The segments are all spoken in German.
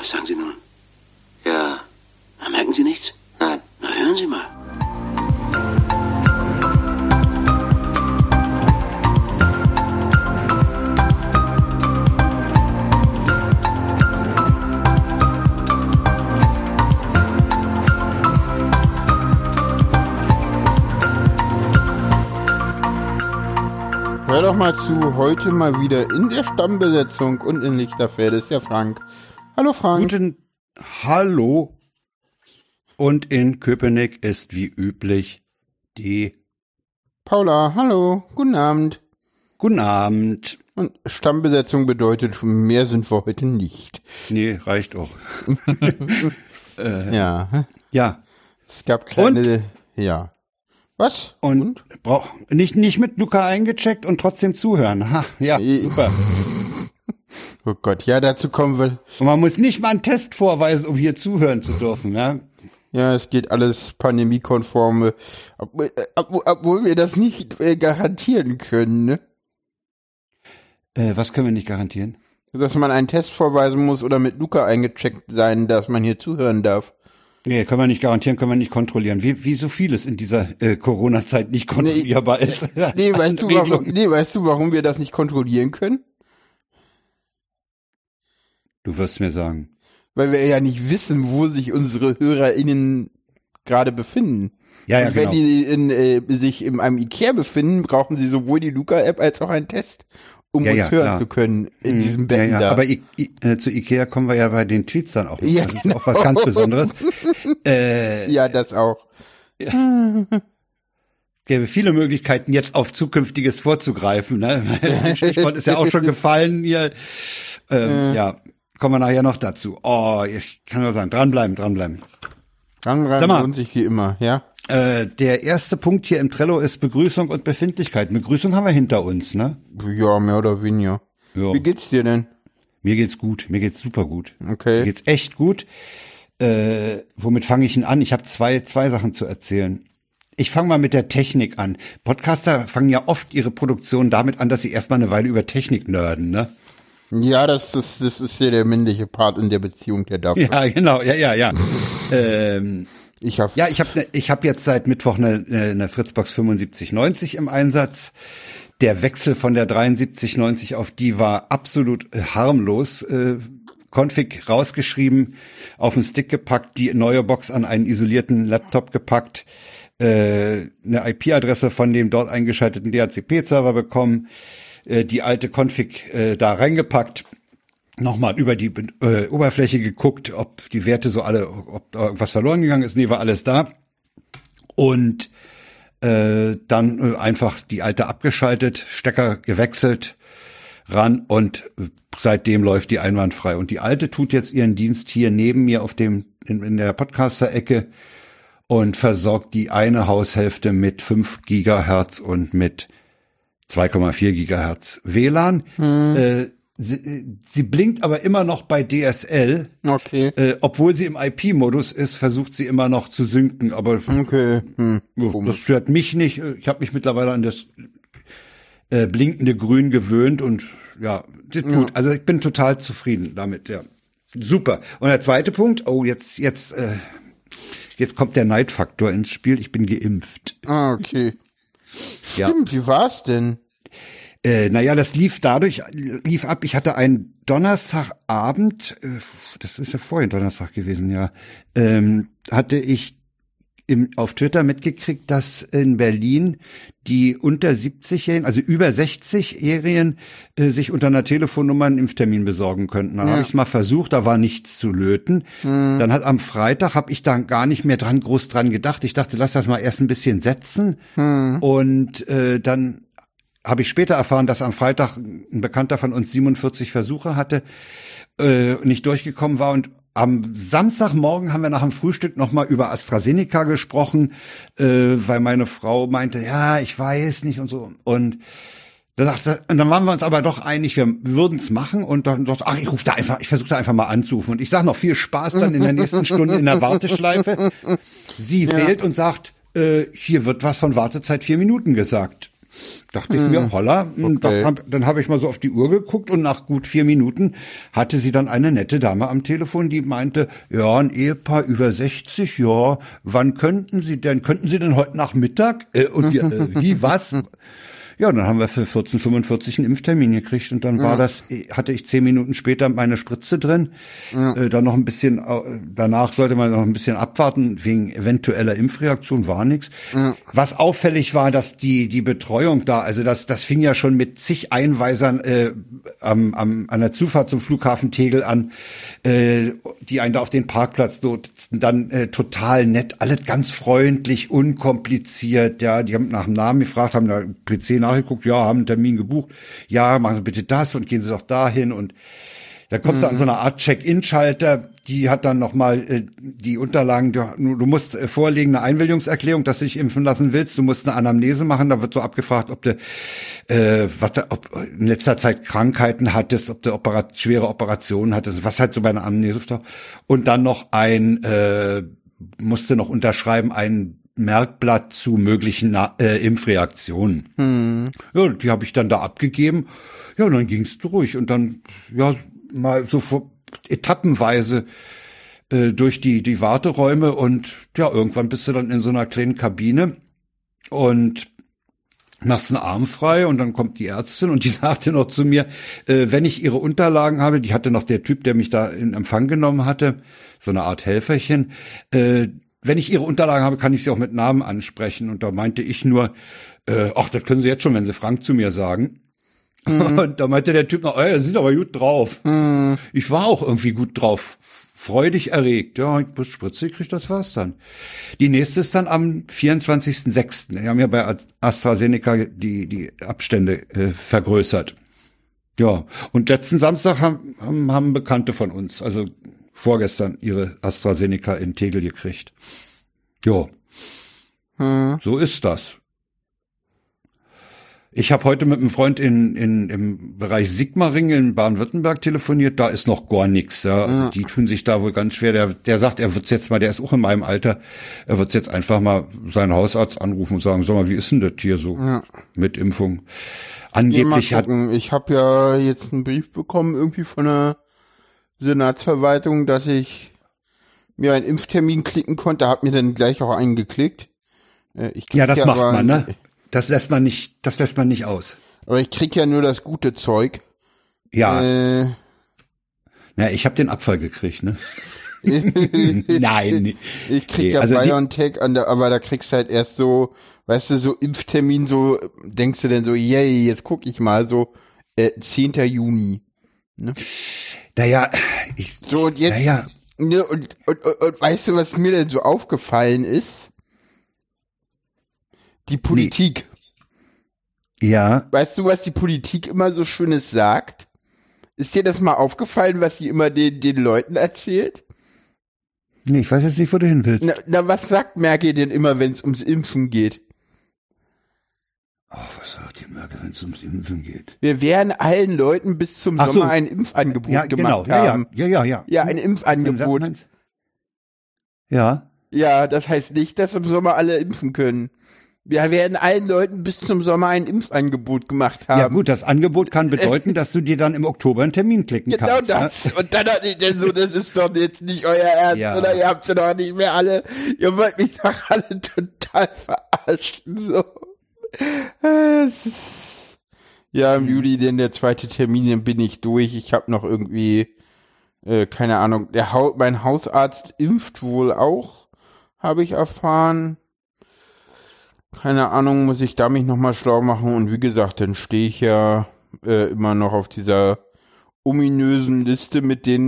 Was sagen Sie nun? Ja. Na, merken Sie nichts? Nein. Na, hören Sie mal. Hör doch mal zu, heute mal wieder in der Stammbesetzung und in Lichterfelde ist der Frank. Hallo Frank. Hallo. Und in Köpenick ist wie üblich die Paula. Hallo, guten Abend. Guten Abend. Und Stammbesetzung bedeutet, mehr sind wir heute nicht. Nee, reicht auch. Ja. Ja. Es gab kleine, ja. Was? Und nicht mit Luca eingecheckt und trotzdem zuhören. Ha, ja, super. Oh Gott, ja, dazu kommen wir. Und man muss nicht mal einen Test vorweisen, um hier zuhören zu dürfen, ja? Ja, es geht alles pandemiekonform, obwohl wir das nicht garantieren können, ne? Was können wir nicht garantieren? Dass man einen Test vorweisen muss oder mit Luca eingecheckt sein, dass man hier zuhören darf. Nee, können wir nicht garantieren, können wir nicht kontrollieren. Wie so vieles in dieser Corona-Zeit nicht kontrollierbar ist. Nee, weißt du, warum wir das nicht kontrollieren können? Du wirst mir sagen. Weil wir ja nicht wissen, wo sich unsere HörerInnen gerade befinden. Ja, und wenn genau. die sich in einem Ikea befinden, brauchen sie sowohl die Luca-App als auch einen Test, um uns hören zu können in diesem Becken da. Aber zu Ikea kommen wir ja bei den Tweets dann auch. Ja, das ist auch was ganz Besonderes. Ja, das auch. Ja. Gäbe viele Möglichkeiten, jetzt auf Zukünftiges vorzugreifen. Ne? Stichwort ist ja auch schon gefallen hier. Ja, kommen wir nachher noch dazu. Oh, ich kann nur sagen, dranbleiben. Dranbleiben lohnt sich wie immer, ja. Der erste Punkt hier im Trello ist Begrüßung und Befindlichkeit. Begrüßung haben wir hinter uns, ne? Ja, mehr oder weniger. Ja. Wie geht's dir denn? Mir geht's gut. Mir geht's super gut. Okay. Mir geht's echt gut. Womit fange ich denn an? Ich habe zwei Sachen zu erzählen. Ich fange mal mit der Technik an. Podcaster fangen ja oft ihre Produktion damit an, dass sie erstmal eine Weile über Technik nerden, ne? Ja, das ist ja der männliche Part in der Beziehung, der darf. Ja, genau. Ja. Ich hab jetzt seit Mittwoch eine Fritzbox 7590 im Einsatz. Der Wechsel von der 7390 auf die war absolut harmlos. Config rausgeschrieben, auf den Stick gepackt, die neue Box an einen isolierten Laptop gepackt, eine IP-Adresse von dem dort eingeschalteten DHCP-Server bekommen, die alte Config da reingepackt, nochmal über die Oberfläche geguckt, ob die Werte ob da irgendwas verloren gegangen ist. Nee, war alles da. Und dann einfach die alte abgeschaltet, Stecker gewechselt, ran und seitdem läuft die einwandfrei. Und die alte tut jetzt ihren Dienst hier neben mir in der Podcaster-Ecke und versorgt die eine Haushälfte mit 5 Gigahertz und mit 2,4 Gigahertz WLAN. Sie blinkt aber immer noch bei DSL. Okay. Obwohl sie im IP-Modus ist, versucht sie immer noch zu synken. Aber okay. Das stört mich nicht. Ich habe mich mittlerweile an das blinkende Grün gewöhnt und ja, gut. Also ich bin total zufrieden damit. Ja, super. Und der zweite Punkt. Oh, jetzt kommt der Neidfaktor ins Spiel. Ich bin geimpft. Ah, okay. Stimmt, wie war's denn? Naja, das lief ab. Ich hatte einen Donnerstagabend, das ist ja vorhin Donnerstag gewesen, ja, hatte ich auf Twitter mitgekriegt, dass in Berlin die unter 70-Jährigen, also über 60-Jährigen, sich unter einer Telefonnummer einen Impftermin besorgen könnten. Dann habe ich es mal versucht, da war nichts zu löten. Dann am Freitag habe ich da gar nicht mehr groß dran gedacht. Ich dachte, lass das mal erst ein bisschen setzen. Und dann habe ich später erfahren, dass am Freitag ein Bekannter von uns 47 Versuche hatte, nicht durchgekommen war. Und am Samstagmorgen haben wir nach dem Frühstück nochmal über AstraZeneca gesprochen, weil meine Frau meinte, ja, ich weiß nicht und so. Und dann waren wir uns aber doch einig, wir würden es machen. Und dann sagst du, ich versuche da einfach mal anzurufen. Und ich sage noch viel Spaß dann in der nächsten Stunde in der Warteschleife. Sie wählt und sagt, hier wird was von Wartezeit 4 Minuten gesagt. Dachte ich mir, holla, Okay. dann habe ich mal so auf die Uhr geguckt und nach gut 4 Minuten hatte sie dann eine nette Dame am Telefon, die meinte, ja, ein Ehepaar über 60, ja, wann könnten Sie denn heute Nachmittag? Und wir, wie, was? Ja, dann haben wir für 14:45 einen Impftermin gekriegt und dann hatte ich 10 Minuten später meine Spritze drin. Dann noch ein bisschen, danach sollte man noch ein bisschen abwarten, wegen eventueller Impfreaktion, war nichts. Was auffällig war, dass die Betreuung da, also das fing ja schon mit zig Einweisern an der Zufahrt zum Flughafen Tegel an, die einen da auf den Parkplatz nutzten, dann total nett, alles ganz freundlich, unkompliziert, ja, die haben nach dem Namen gefragt, haben da PC nachgeguckt, ja, haben einen Termin gebucht, ja, machen Sie bitte das und gehen Sie doch dahin und da kommst du an so eine Art Check-in-Schalter, die hat dann nochmal die Unterlagen, du musst vorlegen eine Einwilligungserklärung, dass du dich impfen lassen willst, du musst eine Anamnese machen, da wird so abgefragt, ob du ob in letzter Zeit Krankheiten hattest, ob du schwere Operationen hattest, was halt so bei einer Anamnese und dann noch musste noch unterschreiben, ein Merkblatt zu möglichen Impfreaktionen. Ja, die habe ich dann da abgegeben. Ja, und dann ging's durch und dann ja mal so etappenweise durch die Warteräume und ja, irgendwann bist du dann in so einer kleinen Kabine und machst einen Arm frei und dann kommt die Ärztin und die sagte noch zu mir, wenn ich ihre Unterlagen habe, die hatte noch der Typ, der mich da in Empfang genommen hatte, so eine Art Helferchen, wenn ich ihre Unterlagen habe, kann ich sie auch mit Namen ansprechen. Und da meinte ich nur, ach, das können Sie jetzt schon, wenn Sie Frank zu mir sagen. Und da meinte der Typ noch, ey, Sie sind aber gut drauf. Ich war auch irgendwie gut drauf, freudig erregt. Ja, ich muss Spritze gekriegt, das war's dann. Die nächste ist dann am 24.06. Wir haben ja bei AstraZeneca die Abstände vergrößert. Ja, und letzten Samstag haben Bekannte von uns, also vorgestern, ihre AstraZeneca in Tegel gekriegt. Jo, so ist das. Ich habe heute mit einem Freund im Bereich Sigmaringen in Baden-Württemberg telefoniert, da ist noch gar nichts. Ja. Also die tun sich da wohl ganz schwer. Der sagt, er wird's jetzt mal, der ist auch in meinem Alter, er wird's jetzt einfach mal seinen Hausarzt anrufen und sagen, sag mal, wie ist denn das hier so mit Impfung? Angeblich ich habe ja jetzt einen Brief bekommen, irgendwie von der Senatsverwaltung, dass ich mir einen Impftermin klicken konnte, hab mir dann gleich auch einen geklickt. Ja, das macht man, ne? Das lässt man nicht aus. Aber ich krieg ja nur das gute Zeug. Ja. Ja, ich habe den Abfall gekriegt, ne? Nein. Ich krieg ja also BioNTech, aber da kriegst du halt erst so, weißt du, so Impftermin, so, denkst du denn so, yay, jetzt guck ich mal, so 10. Juni. Ne? Naja, und jetzt, naja. Ne, und weißt du, was mir denn so aufgefallen ist? Die Politik. Ja. Weißt du, was die Politik immer so Schönes sagt? Ist dir das mal aufgefallen, was sie immer den Leuten erzählt? Nee, ich weiß jetzt nicht, wo du hin willst. Na, was sagt Merkel denn immer, wenn es ums Impfen geht? Oh, was sagt die Merkel, wenn es ums Impfen geht? Wir werden allen Leuten bis zum Sommer ein Impfangebot gemacht haben. Ja. Ja, ein Impfangebot. Ja. Ja, das heißt nicht, dass im Sommer alle impfen können. Wir werden allen Leuten bis zum Sommer ein Impfangebot gemacht haben. Ja gut, das Angebot kann bedeuten, dass du dir dann im Oktober einen Termin klicken kannst. Genau das. Ne? Und dann hatte ich dann so, das ist doch jetzt nicht euer Ernst, oder? Ihr habt ja doch nicht mehr alle, ihr wollt mich doch alle total verarschen, so. Ja, im Juli denn der zweite Termin, dann bin ich durch. Ich habe noch irgendwie, keine Ahnung, mein Hausarzt impft wohl auch, habe ich erfahren. Keine Ahnung, muss ich da mich nochmal schlau machen. Und wie gesagt, dann stehe ich ja immer noch auf dieser ominösen Liste mit den,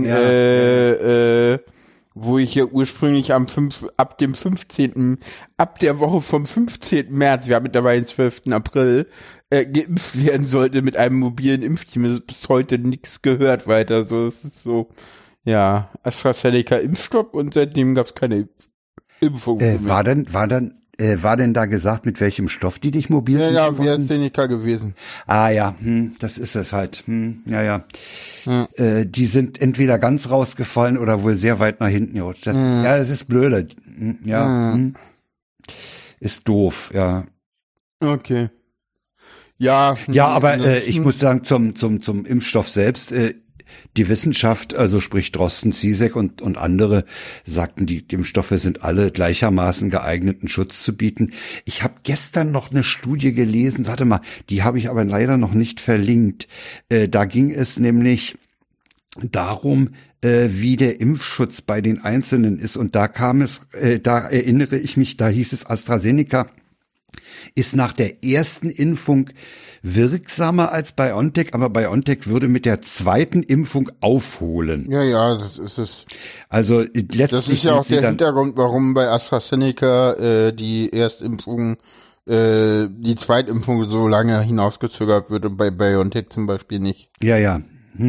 wo ich ja ursprünglich ab der Woche vom 15. März, wir haben mittlerweile den 12. April, geimpft werden sollte mit einem mobilen Impfteam. Es ist bis heute nichts gehört weiter. So, es ist so, ja, AstraZeneca Impfstopp und seitdem gab es keine Impfung mehr. War denn da gesagt, mit welchem Stoff die dich mobil impfen wollten? Ja, wäre AstraZeneca gewesen. Ah ja, das ist es halt. Die sind entweder ganz rausgefallen oder wohl sehr weit nach hinten gerutscht. Das ist blöde. Ist doof, ja. Okay. Ja, aber ich muss sagen, zum Impfstoff selbst, die Wissenschaft, also sprich Drosten, Zizek und andere, sagten, die Impfstoffe sind alle gleichermaßen geeignet, einen Schutz zu bieten. Ich habe gestern noch eine Studie gelesen, warte mal, die habe ich aber leider noch nicht verlinkt. Da ging es nämlich darum, wie der Impfschutz bei den Einzelnen ist. Und da da erinnere ich mich, da hieß es, AstraZeneca ist nach der ersten Impfung wirksamer als BioNTech, aber BioNTech würde mit der zweiten Impfung aufholen. Ja, das ist es. Also letztlich das ist ja auch der Hintergrund, warum bei AstraZeneca die Erstimpfung, die Zweitimpfung so lange hinausgezögert wird und bei BioNTech zum Beispiel nicht. Ja.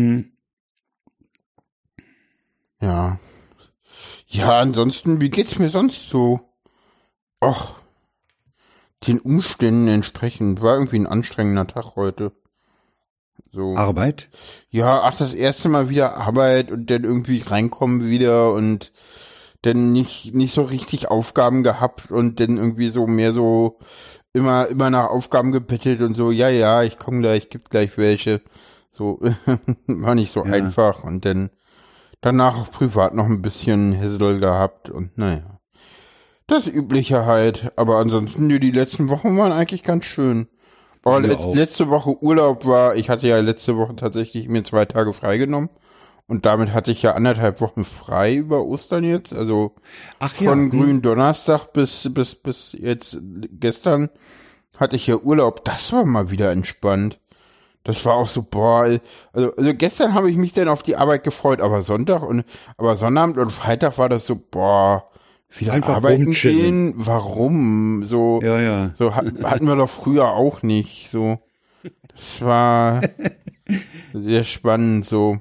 Ja. Ja, ansonsten, wie geht's mir sonst so? Och, den Umständen entsprechend. War irgendwie ein anstrengender Tag heute. So. Arbeit? Ja, das erste Mal wieder Arbeit und dann irgendwie reinkommen wieder und dann nicht so richtig Aufgaben gehabt und dann irgendwie so mehr so immer nach Aufgaben gebettelt und so, ja, ich komme gleich, ich geb gleich welche. So, war nicht so einfach und dann danach auch privat noch ein bisschen Hassel gehabt und naja. Das Übliche halt, aber ansonsten, die letzten Wochen waren eigentlich ganz schön. Aber letzte Woche Urlaub war, ich hatte ja letzte Woche tatsächlich mir 2 Tage freigenommen und damit hatte ich ja 1,5 Wochen frei über Ostern jetzt, also von Gründonnerstag bis jetzt gestern hatte ich ja Urlaub, das war mal wieder entspannt. Das war auch so, also gestern habe ich mich dann auf die Arbeit gefreut, aber Sonnabend und Freitag war das so, wieder einfach arbeiten gehen, warum? So, so hatten wir doch früher auch nicht, so. Das war sehr spannend, so,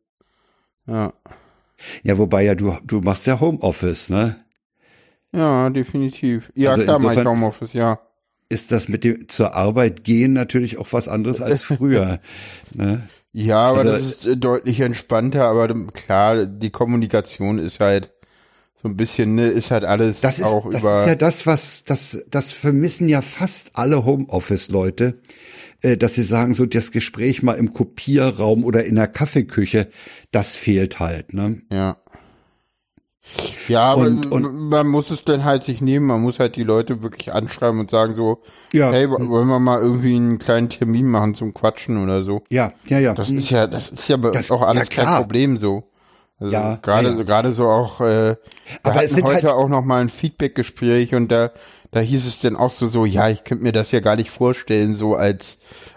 ja. Ja, wobei du machst ja Homeoffice, ne? Ja, definitiv. Ja, also klar, mach ich Homeoffice, ja. Ist das mit dem zur Arbeit gehen natürlich auch was anderes als früher, ne? Ja, aber das ist deutlich entspannter, aber klar, die Kommunikation ist halt so ein bisschen, ne, ist halt alles das ist ja das vermissen ja fast alle Homeoffice-Leute, dass sie sagen, so das Gespräch mal im Kopierraum oder in der Kaffeeküche, das fehlt halt, ne? Ja. Ja, aber man muss es dann halt sich nehmen, man muss halt die Leute wirklich anschreiben und sagen so, hey, wollen wir mal irgendwie einen kleinen Termin machen zum Quatschen oder so. Ja. Das ist ja bei uns auch alles kein Problem so. Also gerade so auch, wir hatten heute auch noch mal ein Feedback-Gespräch und da hieß es dann auch so, ja, ich könnte mir das ja gar nicht vorstellen, so als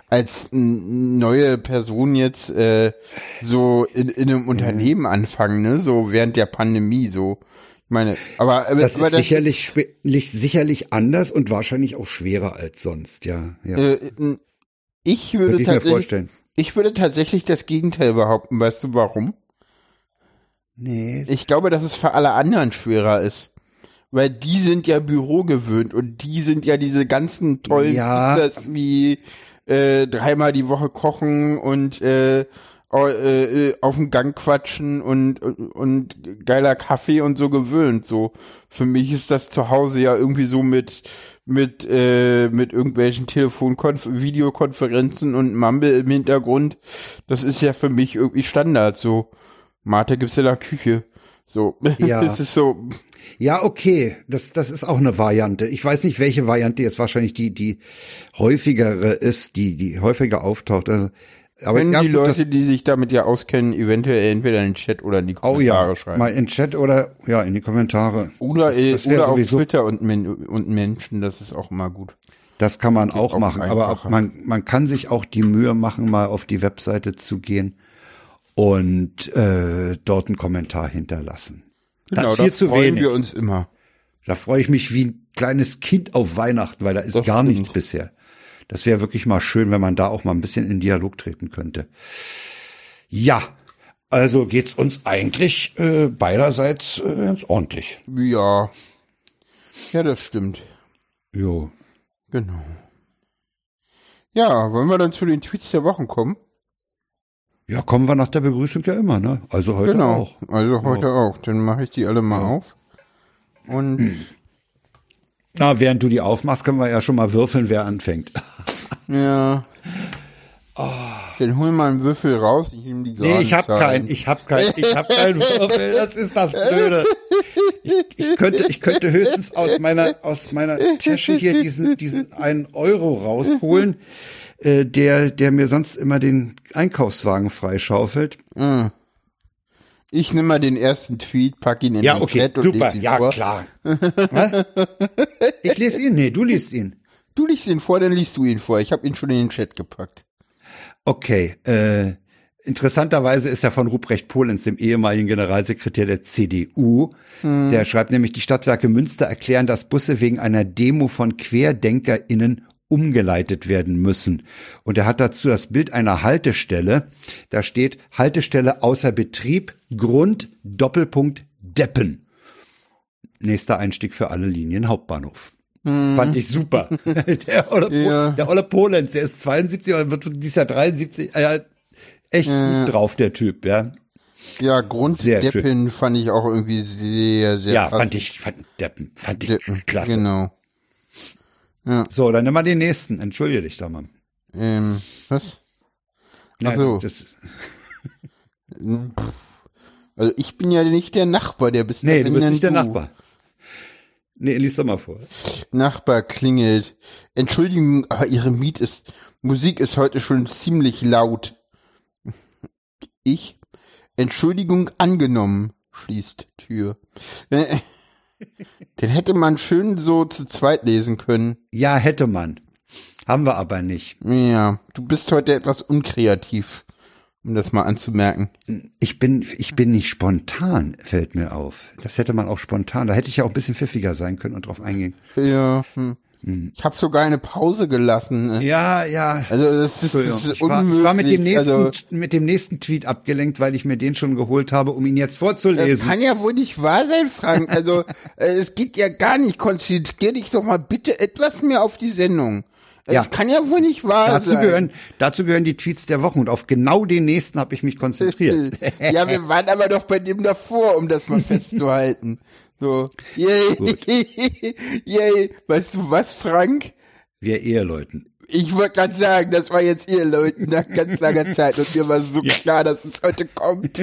neue Person jetzt so in einem Unternehmen anfangen, ne, so während der Pandemie, so. Ich meine, aber das ist sicherlich anders und wahrscheinlich auch schwerer als sonst, ja. Ich würde tatsächlich das Gegenteil behaupten, weißt du warum? Nee. Ich glaube, dass es für alle anderen schwerer ist. Weil die sind ja Büro gewöhnt und die sind ja diese ganzen tollen Features wie 3-mal die Woche kochen und auf dem Gang quatschen und geiler Kaffee und so gewöhnt. So, für mich ist das zu Hause ja irgendwie so mit irgendwelchen Videokonferenzen und Mumble im Hintergrund. Das ist ja für mich irgendwie Standard, so. Mate gibt's in der Küche. So. Ja. Das ist so. Ja, okay. Das ist auch eine Variante. Ich weiß nicht, welche Variante jetzt wahrscheinlich die häufigere ist, die häufiger auftaucht. Also, aber wenn die Leute, die sich damit ja auskennen, eventuell entweder in den Chat oder in die Kommentare schreiben. Mal in den Chat oder in die Kommentare. Oder auf Twitter und Menschen, das ist auch immer gut. Das kann man auch machen, aber man kann sich auch die Mühe machen, mal auf die Webseite zu gehen und dort einen Kommentar hinterlassen. Genau, da freuen wir uns immer. Da freue ich mich wie ein kleines Kind auf Weihnachten, weil da ist gar nichts bisher. Das wäre wirklich mal schön, wenn man da auch mal ein bisschen in Dialog treten könnte. Ja, also geht's uns eigentlich beiderseits ganz ordentlich. Ja. Ja, das stimmt. Jo. Genau. Ja, wollen wir dann zu den Tweets der Wochen kommen? Ja, kommen wir nach der Begrüßung ja immer, ne? Also heute auch. Also heute auch. Dann mache ich die alle mal auf. Und während du die aufmachst, können wir ja schon mal würfeln, wer anfängt. Ja. Dann hol mal einen Würfel raus, ich nehme die Nee, ich hab keinen Würfel, das ist das Blöde. Ich könnte höchstens aus meiner Tasche hier diesen 1 Euro rausholen, der mir sonst immer den Einkaufswagen freischaufelt. Ich nehme mal den ersten Tweet, pack ihn in Ja, den okay, Chat und super, lese ihn ja, vor. klar. Was? Ich lese ihn, nee, du liest ihn. Du liest ihn vor, dann liest du ihn vor. Ich habe ihn schon in den Chat gepackt. Okay, interessanterweise ist er von Ruprecht Polenz, dem ehemaligen Generalsekretär der CDU. Der schreibt nämlich, die Stadtwerke Münster erklären, dass Busse wegen einer Demo von QuerdenkerInnen umgeleitet werden müssen. Und er hat dazu das Bild einer Haltestelle. Da steht Haltestelle außer Betrieb, Grund, Doppelpunkt, Deppen. Nächster Einstieg für alle Linien, Hauptbahnhof. Fand ich super. Der Olle Polenz, der ist 72 oder wird dieses Jahr 73. Echt gut drauf, der Typ, ja. Ja, Sehr Grunddeppen fand ich auch irgendwie sehr, sehr Ja, passend. fand ich Deppen, klasse. Genau. So, dann nimm mal den nächsten. Entschuldige dich doch mal. Was? Ja, Ach so. Also ich bin ja nicht der Nachbar, der bist Nee, du bist nicht der Nachbar. Nee, lies doch mal vor. Nachbar klingelt. Entschuldigung, aber Ihre Musik ist heute schon ziemlich laut. Entschuldigung angenommen, schließt Tür. Den hätte man schön so zu zweit lesen können. Ja, hätte man. Haben wir aber nicht. Ja, du bist heute etwas unkreativ, um das mal anzumerken. Ich bin nicht spontan, fällt mir auf. Das hätte man auch spontan. Da hätte ich ja auch ein bisschen pfiffiger sein können und drauf eingehen. Ja, Ich habe sogar eine Pause gelassen. Ne? Ja. Also das ist Ich unmöglich. war mit dem Also, nächsten Tweet abgelenkt, weil ich mir den schon geholt habe, um ihn jetzt vorzulesen. das kann ja wohl nicht wahr sein, Frank. Also es geht ja gar nicht. Konzentrier dich doch mal bitte etwas mehr auf die Sendung. Das kann ja wohl nicht wahr sein. Dazu gehören die Tweets der Woche und auf genau den nächsten habe ich mich konzentriert. Ja, wir waren aber doch bei dem davor, um das mal festzuhalten. So, yay, yay. Weißt du was, Frank? Wir Eheleuten. Ich wollte gerade sagen, das war jetzt ihr Leute nach ganz langer Zeit und mir war so klar, dass es heute kommt.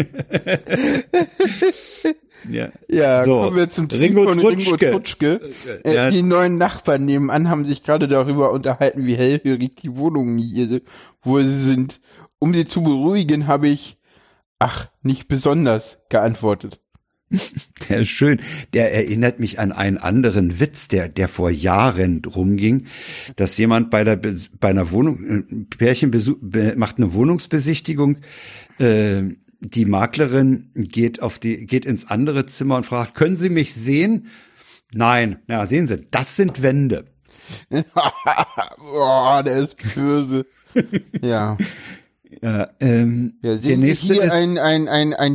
Ja, so, kommen wir zum Tweet Ringo von Ringo Trutschke. Die neuen Nachbarn nebenan haben sich gerade darüber unterhalten, wie hellhörig die Wohnungen hier wohl sind. Um sie zu beruhigen, habe ich, nicht besonders, geantwortet. Ja, schön. Der erinnert mich an einen anderen Witz, der vor Jahren rumging, dass jemand bei einer Wohnung, Pärchen macht eine Wohnungsbesichtigung, die Maklerin geht ins andere Zimmer und fragt, können Sie mich sehen? Nein. Ja, sehen Sie, das sind Wände. Boah, der ist böse. Ja. Ja, Sehen der wir nächste hier ist ein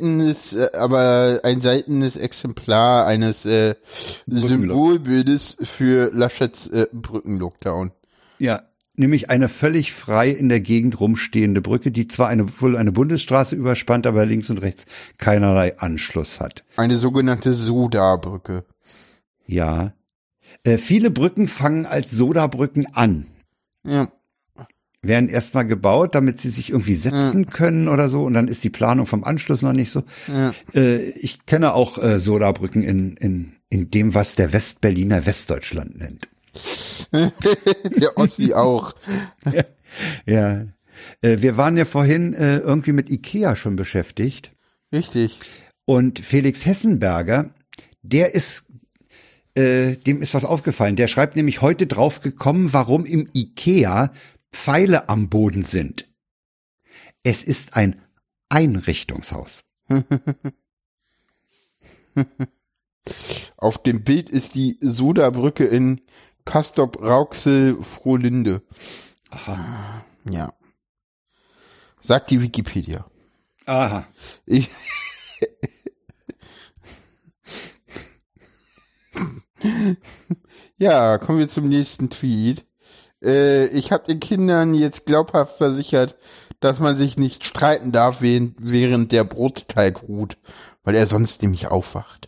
seltenes Exemplar eines Symbolbildes für Laschets Brückenlockdown. ja, nämlich eine völlig frei in der Gegend rumstehende Brücke, die zwar wohl eine Bundesstraße überspannt, aber links und rechts keinerlei Anschluss hat. Eine sogenannte Soda-Brücke. Ja. Viele Brücken fangen als Sodabrücken an. Ja. Werden erstmal gebaut, damit sie sich irgendwie setzen können oder so. Und dann ist die Planung vom Anschluss noch nicht so. Ja. Ich kenne auch Sodabrücken in dem, was der Westberliner Westdeutschland nennt. Der Ossi auch. Ja. Wir waren ja vorhin irgendwie mit Ikea schon beschäftigt. Richtig. Und Felix Hessenberger, dem ist was aufgefallen. Der schreibt nämlich heute drauf gekommen, warum im Ikea Pfeile am Boden sind. Es ist ein Einrichtungshaus. Auf dem Bild ist die Soda-Brücke in Castrop-Rauxel-Frohlinde. Aha. Ja. Sagt die Wikipedia. Aha. Ja, kommen wir zum nächsten Tweet. Ich habe den Kindern jetzt glaubhaft versichert, dass man sich nicht streiten darf, während der Brotteig ruht, weil er sonst nämlich aufwacht.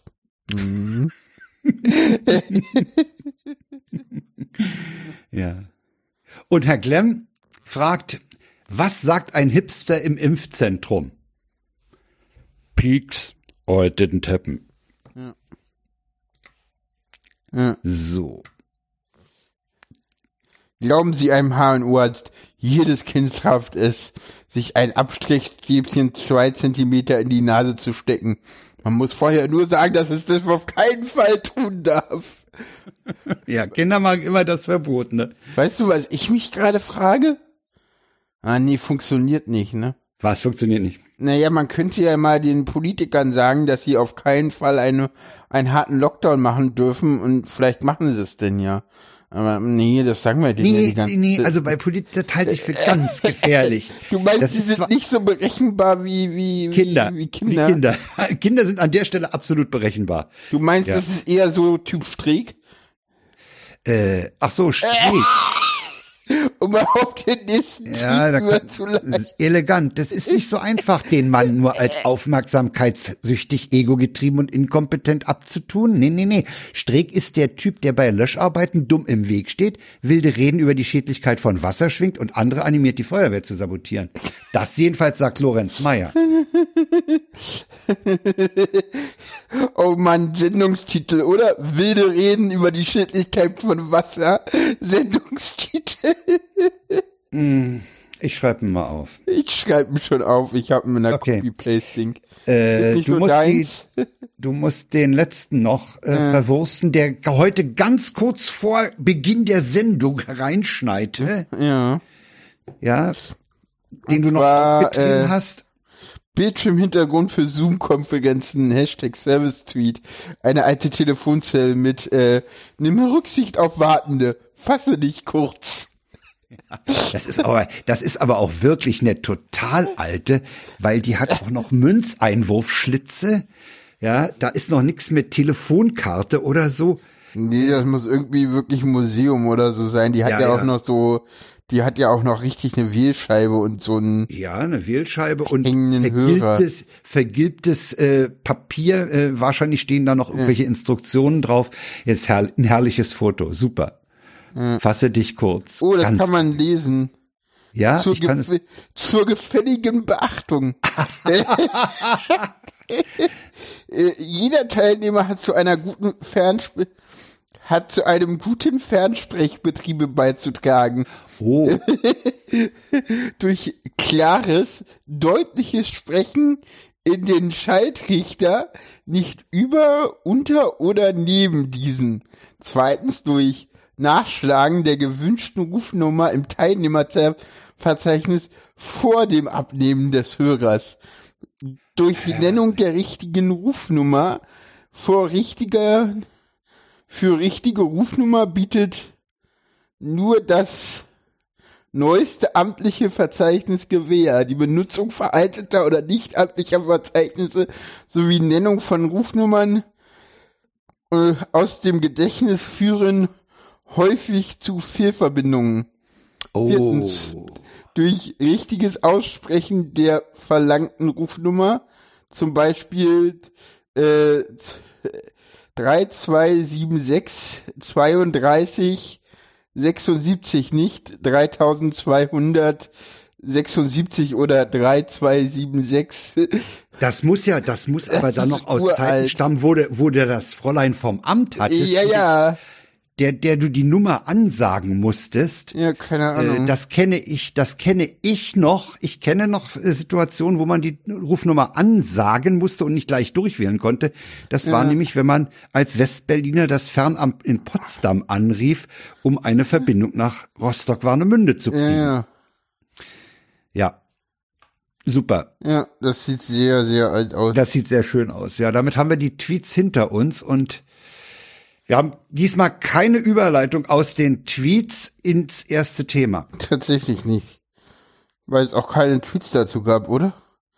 Ja. Und Herr Klemm fragt, was sagt ein Hipster im Impfzentrum? Peaks or it didn't happen. Ja. So. Glauben Sie einem HNO-Arzt, jedes Kind schafft es, sich ein Abstrichstäbchen 2 Zentimeter in die Nase zu stecken. Man muss vorher nur sagen, dass es das auf keinen Fall tun darf. Ja, Kinder machen immer das Verbotene. Weißt du, was ich mich gerade frage? Ah, nee, funktioniert nicht, ne? Was funktioniert nicht? Naja, man könnte ja mal den Politikern sagen, dass sie auf keinen Fall einen harten Lockdown machen dürfen und vielleicht machen sie es denn ja. Aber nee, das sagen wir denen ja die ganze Zeit. Nee, also bei Politikern halte ich für ganz gefährlich. Du meinst, das die sind nicht so berechenbar wie Kinder. Wie Kinder. Kinder sind an der Stelle absolut berechenbar. Du meinst, das ist eher so Typ Streeck? Ach so, Streeck. Um mal auf den nächsten Tweet überzuleiten. Elegant. Das ist nicht so einfach, den Mann nur als aufmerksamkeitssüchtig, egogetrieben und inkompetent abzutun. Nee. Streeck ist der Typ, der bei Löscharbeiten dumm im Weg steht, wilde Reden über die Schädlichkeit von Wasser schwingt und andere animiert, die Feuerwehr zu sabotieren. Das jedenfalls sagt Lorenz Meyer. Oh Mann, Sendungstitel, oder? Wilde Reden über die Schädlichkeit von Wasser. Sendungstitel. Ich schreibe ihn mal auf. Ich schreibe ihn schon auf. Ich habe mir eine Okay. Copy-Paste-Ding. Du musst den letzten noch verwursten, der heute ganz kurz vor Beginn der Sendung reinschneite. Ja. Ja. Den du noch aufgetrieben hast. Bildschirmhintergrund für Zoom-Konferenzen, #Service-Tweet. Eine alte Telefonzelle mit nimm Rücksicht auf Wartende. Fasse dich kurz. Das ist aber auch wirklich eine total alte, weil die hat auch noch Münzeinwurfschlitze. Ja, da ist noch nichts mit Telefonkarte oder so. Nee, das muss irgendwie wirklich ein Museum oder so sein. Die hat auch noch so, die hat ja auch noch richtig eine Wählscheibe und so ein eine Wählscheibe und vergilbtes Papier. Wahrscheinlich stehen da noch irgendwelche Instruktionen drauf. Ist ein herrliches Foto, super. Fasse dich kurz. Oh, das kann man lesen. Ja, zur gefälligen Beachtung. Jeder Teilnehmer hat zu einem guten Fernsprechbetrieb beizutragen. Oh. Durch klares, deutliches Sprechen in den Schalltrichter, nicht über, unter oder neben diesen. Zweitens durch Nachschlagen der gewünschten Rufnummer im Teilnehmerverzeichnis vor dem Abnehmen des Hörers. Durch die Nennung der richtigen Rufnummer für richtige Rufnummer bietet nur das neueste amtliche Verzeichnis Gewähr. Die Benutzung veralteter oder nicht amtlicher Verzeichnisse sowie Nennung von Rufnummern aus dem Gedächtnis führen häufig zu Fehlverbindungen. Oh. Viertens, durch richtiges Aussprechen der verlangten Rufnummer, zum Beispiel 3276 32 76, nicht 3276 oder 3276. Das muss aber dann noch aus Zeiten stammen, wo du das Fräulein vom Amt hattest. Ja. Der du die Nummer ansagen musstest. Ja, keine Ahnung. Das kenne ich noch. Ich kenne noch Situationen, wo man die Rufnummer ansagen musste und nicht gleich durchwählen konnte. Das war nämlich, wenn man als Westberliner das Fernamt in Potsdam anrief, um eine Verbindung nach Rostock-Warnemünde zu kriegen. Ja. Super. Ja, das sieht sehr, sehr alt aus. Das sieht sehr schön aus. Ja, damit haben wir die Tweets hinter uns und wir haben diesmal keine Überleitung aus den Tweets ins erste Thema. Tatsächlich nicht. Weil es auch keine Tweets dazu gab, oder?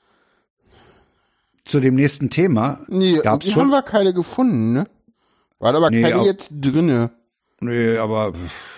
Zu dem nächsten Thema? Nee, gab's die schon? haben wir keine gefunden, ne? War aber keine jetzt drinne. Nee, aber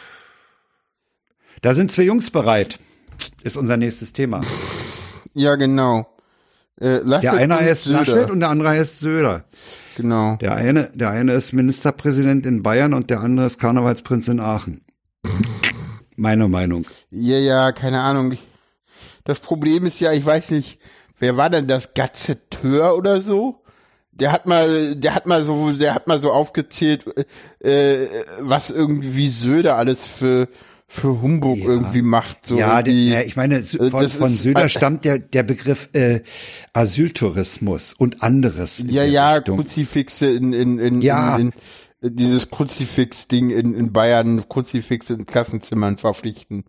da sind zwei Jungs bereit. Ist unser nächstes Thema. Ja, genau. Der eine heißt Laschet und der andere heißt Söder. Genau. Der eine ist Ministerpräsident in Bayern und der andere ist Karnevalsprinz in Aachen. Meine Meinung. Ja, keine Ahnung. Das Problem ist ja, ich weiß nicht, wer war denn das? Gazetteur oder so? Der hat mal so aufgezählt, was irgendwie Söder alles für Humbug irgendwie macht. So ja, irgendwie. ich meine, von Söder stammt der Begriff Asyltourismus und anderes. Ja, Kruzifixe in dieses Kruzifix-Ding in Bayern, Kruzifixe in Klassenzimmern verpflichten.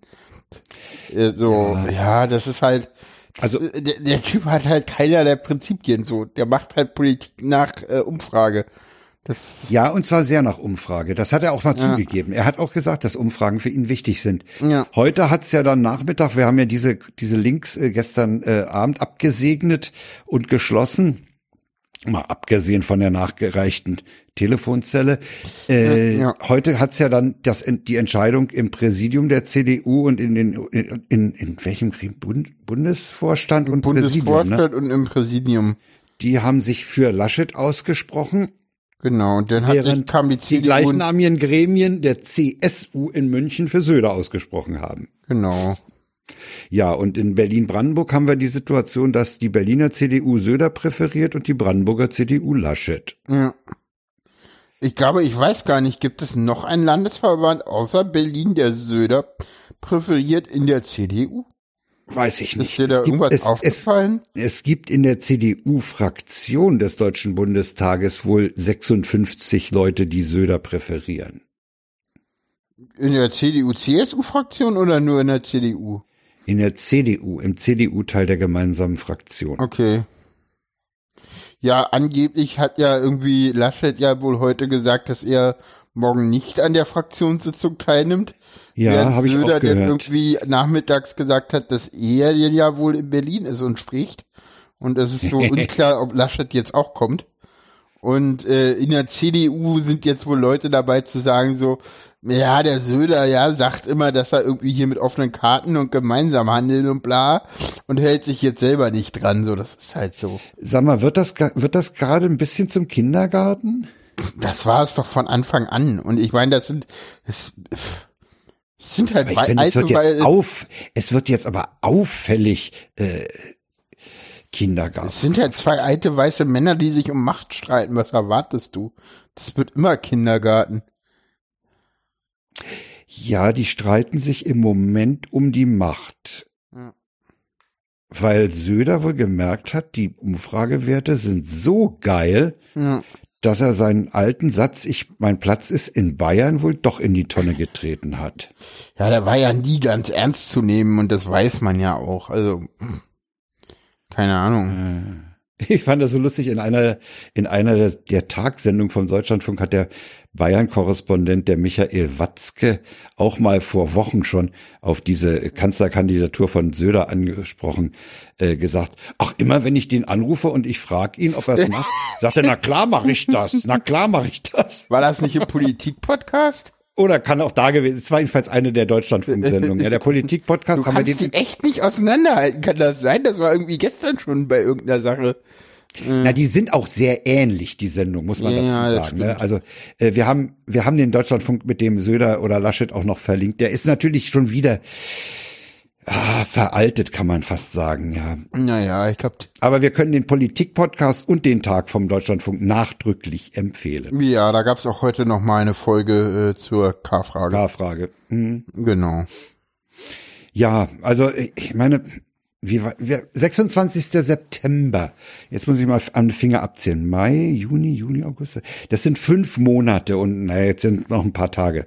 Das ist halt, also der Typ hat halt keinerlei Prinzipien so. Der macht halt Politik nach Umfrage. Ja, und zwar sehr nach Umfrage. Das hat er auch mal zugegeben. Er hat auch gesagt, dass Umfragen für ihn wichtig sind. Ja. Heute hat's ja dann Nachmittag, wir haben ja diese Links gestern Abend abgesegnet und geschlossen. Mal abgesehen von der nachgereichten Telefonzelle. Heute hat's ja dann die Entscheidung im Präsidium der CDU und in welchem Bundesvorstand und Präsidium, ne? Und im Präsidium. Die haben sich für Laschet ausgesprochen. Genau, und dann kam die CDU. Die gleichnamigen Gremien der CSU in München für Söder ausgesprochen haben. Genau. Ja, und in Berlin-Brandenburg haben wir die Situation, dass die Berliner CDU Söder präferiert und die Brandenburger CDU Laschet. Ja. Ich glaube, ich weiß gar nicht, gibt es noch einen Landesverband außer Berlin, der Söder präferiert in der CDU? Weiß ich nicht. Ist dir da irgendwas aufgefallen? Es gibt in der CDU-Fraktion des Deutschen Bundestages wohl 56 Leute, die Söder präferieren. In der CDU-CSU-Fraktion oder nur in der CDU? In der CDU, im CDU-Teil der gemeinsamen Fraktion. Okay. Ja, angeblich hat ja irgendwie Laschet ja wohl heute gesagt, dass er morgen nicht an der Fraktionssitzung teilnimmt. Ja, habe ich auch gehört. Söder dann irgendwie nachmittags gesagt hat, dass er ja wohl in Berlin ist und spricht. Und es ist so unklar, ob Laschet jetzt auch kommt. Und in der CDU sind jetzt wohl Leute dabei zu sagen so, ja, der Söder, ja, sagt immer, dass er irgendwie hier mit offenen Karten und gemeinsam handeln und bla und hält sich jetzt selber nicht dran, so, das ist halt so. Sag mal, wird das gerade ein bisschen zum Kindergarten? Das war es doch von Anfang an und ich meine, es sind halt es wird jetzt aber auffällig Kindergarten. Es sind halt zwei alte weiße Männer, die sich um Macht streiten, was erwartest du? Das wird immer Kindergarten. Ja, die streiten sich im Moment um die Macht. Ja. Weil Söder wohl gemerkt hat, die Umfragewerte sind so geil, dass er seinen alten Satz, mein Platz ist in Bayern, wohl doch in die Tonne getreten hat. Ja, der war ja nie ganz ernst zu nehmen und das weiß man ja auch. Also, keine Ahnung. Ich fand das so lustig, in einer der Tagsendungen vom Deutschlandfunk hat der Bayern-Korrespondent, der Michael Watzke, auch mal vor Wochen schon auf diese Kanzlerkandidatur von Söder angesprochen, gesagt, ach, immer wenn ich den anrufe und ich frage ihn, ob er es macht, sagt er, na klar mache ich das, na klar mache ich das. War das nicht im Politik-Podcast? Oder kann auch da gewesen, es war jedenfalls eine der Deutschlandfunk-Sendungen. Ja, der Politik-Podcast haben wir den. Du kannst die echt nicht auseinanderhalten, kann das sein? Das war irgendwie gestern schon bei irgendeiner Sache. Na, die sind auch sehr ähnlich, die Sendung, muss man dazu sagen. Ne? Also wir haben den Deutschlandfunk mit dem Söder oder Laschet auch noch verlinkt. Der ist natürlich schon wieder veraltet, kann man fast sagen, ja. Naja, ich glaube. Aber wir können den Politik-Podcast und den Tag vom Deutschlandfunk nachdrücklich empfehlen. Ja, da gab's auch heute noch mal eine Folge zur K-Frage. K-Frage. Mhm. Genau. Ja, also ich meine, 26. September. Jetzt muss ich mal an den Finger abzählen. Mai, Juni, Juli, August. Das sind 5 Monate und jetzt sind noch ein paar Tage.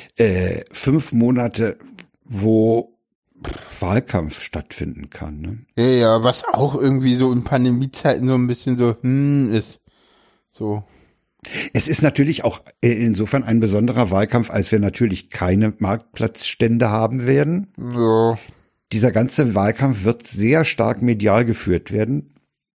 5 Monate, wo Wahlkampf stattfinden kann. Ne? Ja, was auch irgendwie so in Pandemiezeiten so ein bisschen so ist. So. Es ist natürlich auch insofern ein besonderer Wahlkampf, als wir natürlich keine Marktplatzstände haben werden. Ja. Dieser ganze Wahlkampf wird sehr stark medial geführt werden.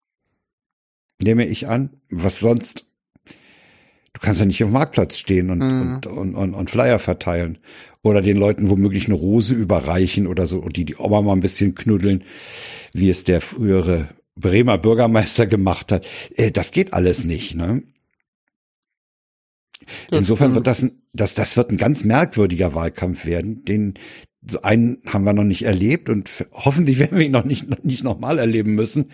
Nehme ich an. Was sonst? Du kannst ja nicht auf dem Marktplatz stehen und Flyer verteilen. Oder den Leuten womöglich eine Rose überreichen oder so und die Oma mal ein bisschen knuddeln, wie es der frühere Bremer Bürgermeister gemacht hat. Das geht alles nicht, ne? Insofern wird das wird ein ganz merkwürdiger Wahlkampf werden, den so einen haben wir noch nicht erlebt und hoffentlich werden wir ihn noch nicht nochmal erleben müssen.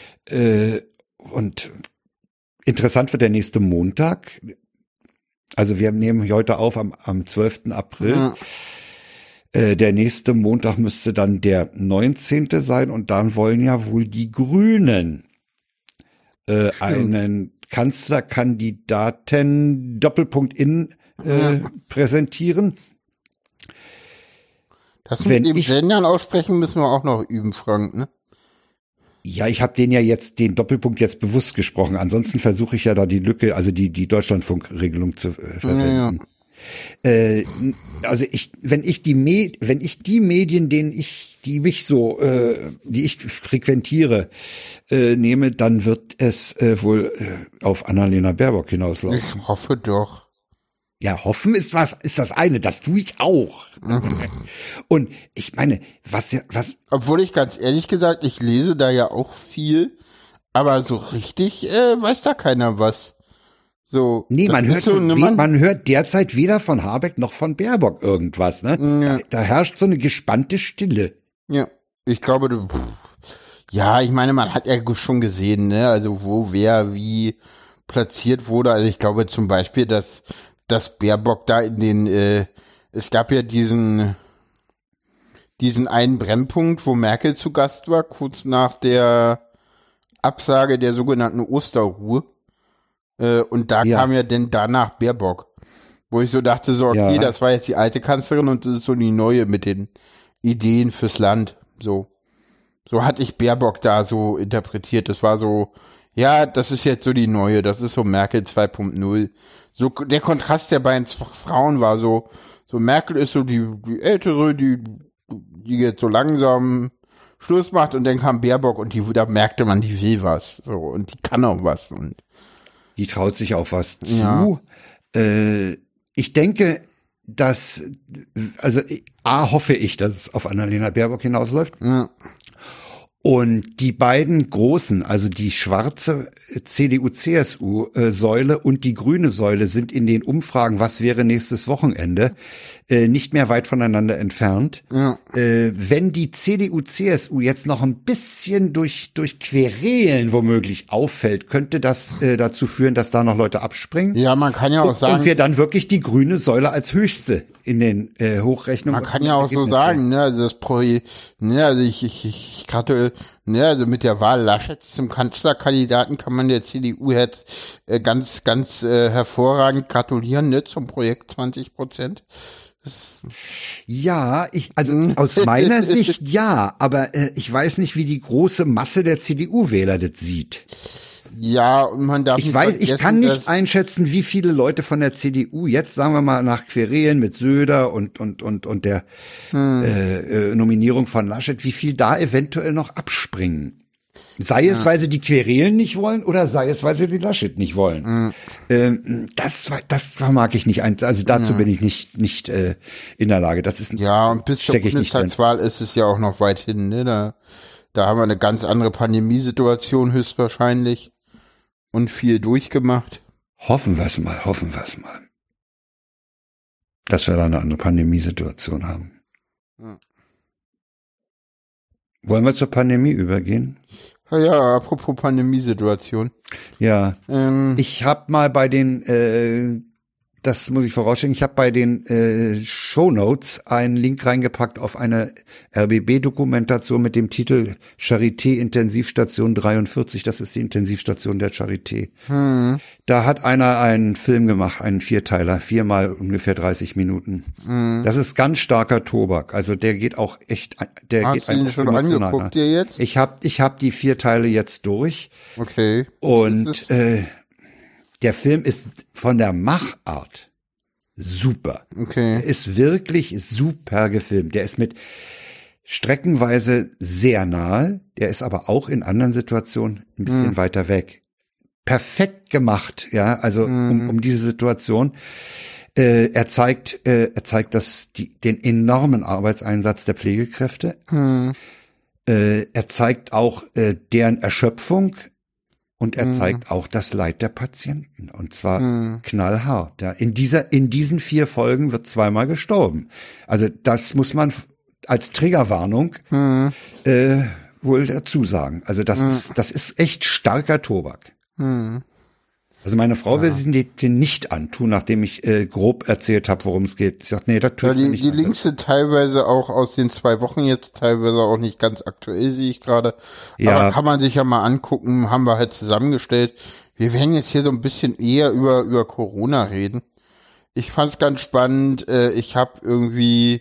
Und interessant wird der nächste Montag. Also wir nehmen heute auf am 12. April. Ja. Der nächste Montag müsste dann der 19. sein und dann wollen ja wohl die Grünen einen Kanzlerkandidaten Doppelpunkt in präsentieren. Das mit dem Gendern aussprechen müssen wir auch noch üben, Frank, ne? Ja, ich habe den Doppelpunkt jetzt bewusst gesprochen. Ansonsten versuche ich ja da die Lücke, also die Deutschlandfunkregelung zu verwenden. Ja. Also wenn ich die Medien, die ich frequentiere, nehme, dann wird es wohl auf Annalena Baerbock hinauslaufen. Ich hoffe doch. Ja, hoffen ist das eine, das tue ich auch. Und ich meine, was. Obwohl ich ganz ehrlich gesagt, ich lese da ja auch viel, aber so richtig weiß da keiner was. So. Nee, man hört derzeit weder von Habeck noch von Baerbock irgendwas, ne? Ja. Da herrscht so eine gespannte Stille. Ja, ich glaube, ja, ich meine, man hat ja schon gesehen, ne, also wo, wer, wie platziert wurde. Also ich glaube zum Beispiel, dass Baerbock da es gab ja diesen einen Brennpunkt, wo Merkel zu Gast war, kurz nach der Absage der sogenannten Osterruhe. Und da kam ja dann danach Baerbock. Wo ich so dachte, so, okay, das war jetzt die alte Kanzlerin und das ist so die neue mit den Ideen fürs Land. So hatte ich Baerbock da so interpretiert. Das war so, ja, das ist jetzt so die neue, das ist so Merkel 2.0. So, der Kontrast der beiden Frauen war so Merkel ist so die ältere, die jetzt so langsam Schluss macht und dann kam Baerbock und da merkte man, die will was, so, und die kann auch was und die traut sich auch was zu. Ich denke, hoffe ich, dass es auf Annalena Baerbock hinausläuft. Ja. Und die beiden großen, also die schwarze CDU-CSU-Säule und die grüne Säule sind in den Umfragen, was wäre nächstes Wochenende, nicht mehr weit voneinander entfernt. Ja. Wenn die CDU-CSU jetzt noch ein bisschen durch Querelen womöglich auffällt, könnte das dazu führen, dass da noch Leute abspringen. Ja, man kann ja auch sagen. Und wir dann wirklich die grüne Säule als höchste in den Hochrechnungen. Man kann ja auch so sagen, ne, also also ich gerade, ne, also mit der Wahl Laschet zum Kanzlerkandidaten kann man der CDU jetzt ganz hervorragend gratulieren, ne, zum Projekt 20%. Ja, aus meiner Sicht ja, aber ich weiß nicht, wie die große Masse der CDU-Wähler das sieht. Ja, und man darf ich kann nicht einschätzen, wie viele Leute von der CDU jetzt, sagen wir mal, nach Querelen mit Söder und der Nominierung von Laschet, wie viel da eventuell noch abspringen. Sei es, weil sie die Querelen nicht wollen oder sei es, weil sie die Laschet nicht wollen. Das vermag ich nicht. Also dazu bin ich nicht in der Lage. Das ist ja, und bis zur Bundestagswahl ist es ja auch noch weit hin. Ne? Da haben wir eine ganz andere Pandemiesituation höchstwahrscheinlich und viel durchgemacht. Hoffen wir es mal. Dass wir da eine andere Pandemiesituation haben. Ja. Wollen wir zur Pandemie übergehen? Ja, apropos Pandemiesituation. Ja, ich habe mal bei den, das muss ich vorausschicken, ich habe bei den Shownotes einen Link reingepackt auf eine RBB-Dokumentation mit dem Titel Charité Intensivstation 43. Das ist die Intensivstation der Charité. Da hat einer einen Film gemacht, einen Vierteiler, 4x ungefähr 30 Minuten. Das ist ganz starker Tobak. Also der geht auch echt, Hast du ihn schon angeguckt dir jetzt? Ich hab die 4 Teile jetzt durch. Okay. Und der Film ist von der Machart super. Okay. Er ist wirklich super gefilmt. Der ist mit streckenweise sehr nahe. Der ist aber auch in anderen Situationen ein bisschen weiter weg. Perfekt gemacht, ja, also um diese Situation. Er zeigt den enormen Arbeitseinsatz der Pflegekräfte. Er zeigt auch deren Erschöpfung. und er zeigt auch das Leid der Patienten. Und zwar knallhart. Ja. In diesen 4 Folgen wird 2-mal gestorben. Also das muss man als Triggerwarnung wohl dazu sagen. Also das ist echt starker Tobak. Also meine Frau will sich den nicht antun, nachdem ich grob erzählt habe, worum es geht. Sie sagt, nee, das tue ich mir nicht die an. Links sind teilweise auch aus den 2 Wochen jetzt, teilweise auch nicht ganz aktuell, sehe ich gerade. Ja. Aber kann man sich ja mal angucken, haben wir halt zusammengestellt. Wir werden jetzt hier so ein bisschen eher über Corona reden. Ich fand's ganz spannend. Ich habe irgendwie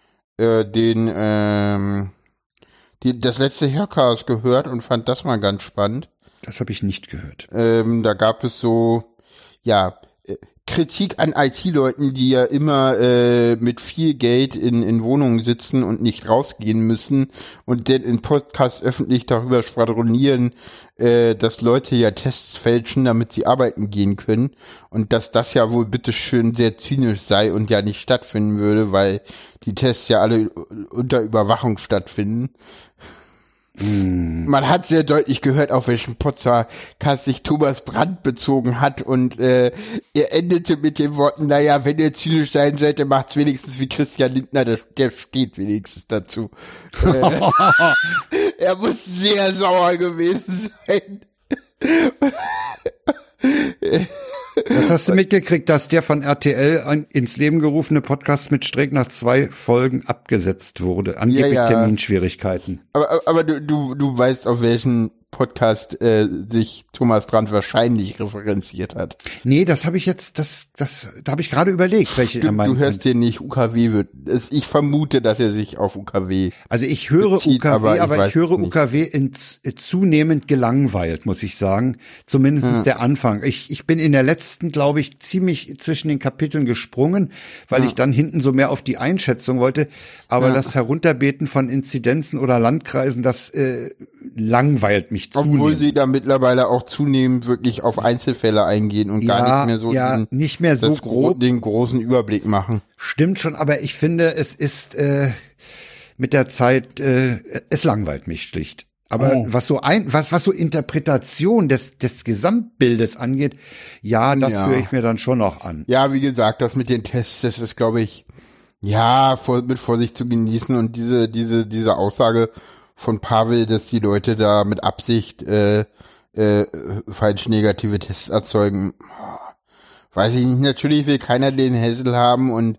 das letzte Haircast gehört und fand das mal ganz spannend. Das habe ich nicht gehört. Da gab es so, Kritik an IT-Leuten, die ja immer mit viel Geld in Wohnungen sitzen und nicht rausgehen müssen und dann in Podcasts öffentlich darüber schwadronieren, dass Leute ja Tests fälschen, damit sie arbeiten gehen können und dass das ja wohl bitteschön sehr zynisch sei und ja nicht stattfinden würde, weil die Tests ja alle unter Überwachung stattfinden. Man hat sehr deutlich gehört, auf welchen Podcast sich Thomas Brandt bezogen hat und er endete mit den Worten, naja, wenn ihr zynisch sein sollte, macht's wenigstens wie Christian Lindner, der steht wenigstens dazu. Er muss sehr sauer gewesen sein. Was hast du mitgekriegt, dass der von RTL ins Leben gerufene Podcast mit Streeck nach 2 Folgen abgesetzt wurde? Angeblich Terminschwierigkeiten. Aber du weißt, auf welchen Podcast sich Thomas Brandt wahrscheinlich referenziert hat. Nee, das habe ich jetzt, da habe ich gerade überlegt, welche er meint. Du hörst den nicht, UKW ich vermute, dass er sich auf UKW Also ich höre bezieht, UKW, aber ich höre nicht. UKW zunehmend gelangweilt, muss ich sagen. Zumindest der Anfang. Ich bin in der letzten, glaube ich, ziemlich zwischen den Kapiteln gesprungen, weil ich dann hinten so mehr auf die Einschätzung wollte. Aber das Herunterbeten von Inzidenzen oder Landkreisen, das langweilt mich zunehmend. Obwohl sie da mittlerweile auch zunehmend wirklich auf Einzelfälle eingehen und gar nicht mehr so grob den großen Überblick machen. Stimmt schon, aber ich finde, es ist mit der Zeit, es langweilt mich schlicht. Aber was so Interpretation des Gesamtbildes angeht, das höre ich mir dann schon noch an. Ja, wie gesagt, das mit den Tests, das ist, glaube ich, mit Vorsicht zu genießen und diese Aussage von Pavel, dass die Leute da mit Absicht falsch negative Tests erzeugen. Weiß ich nicht, natürlich will keiner den Hassel haben und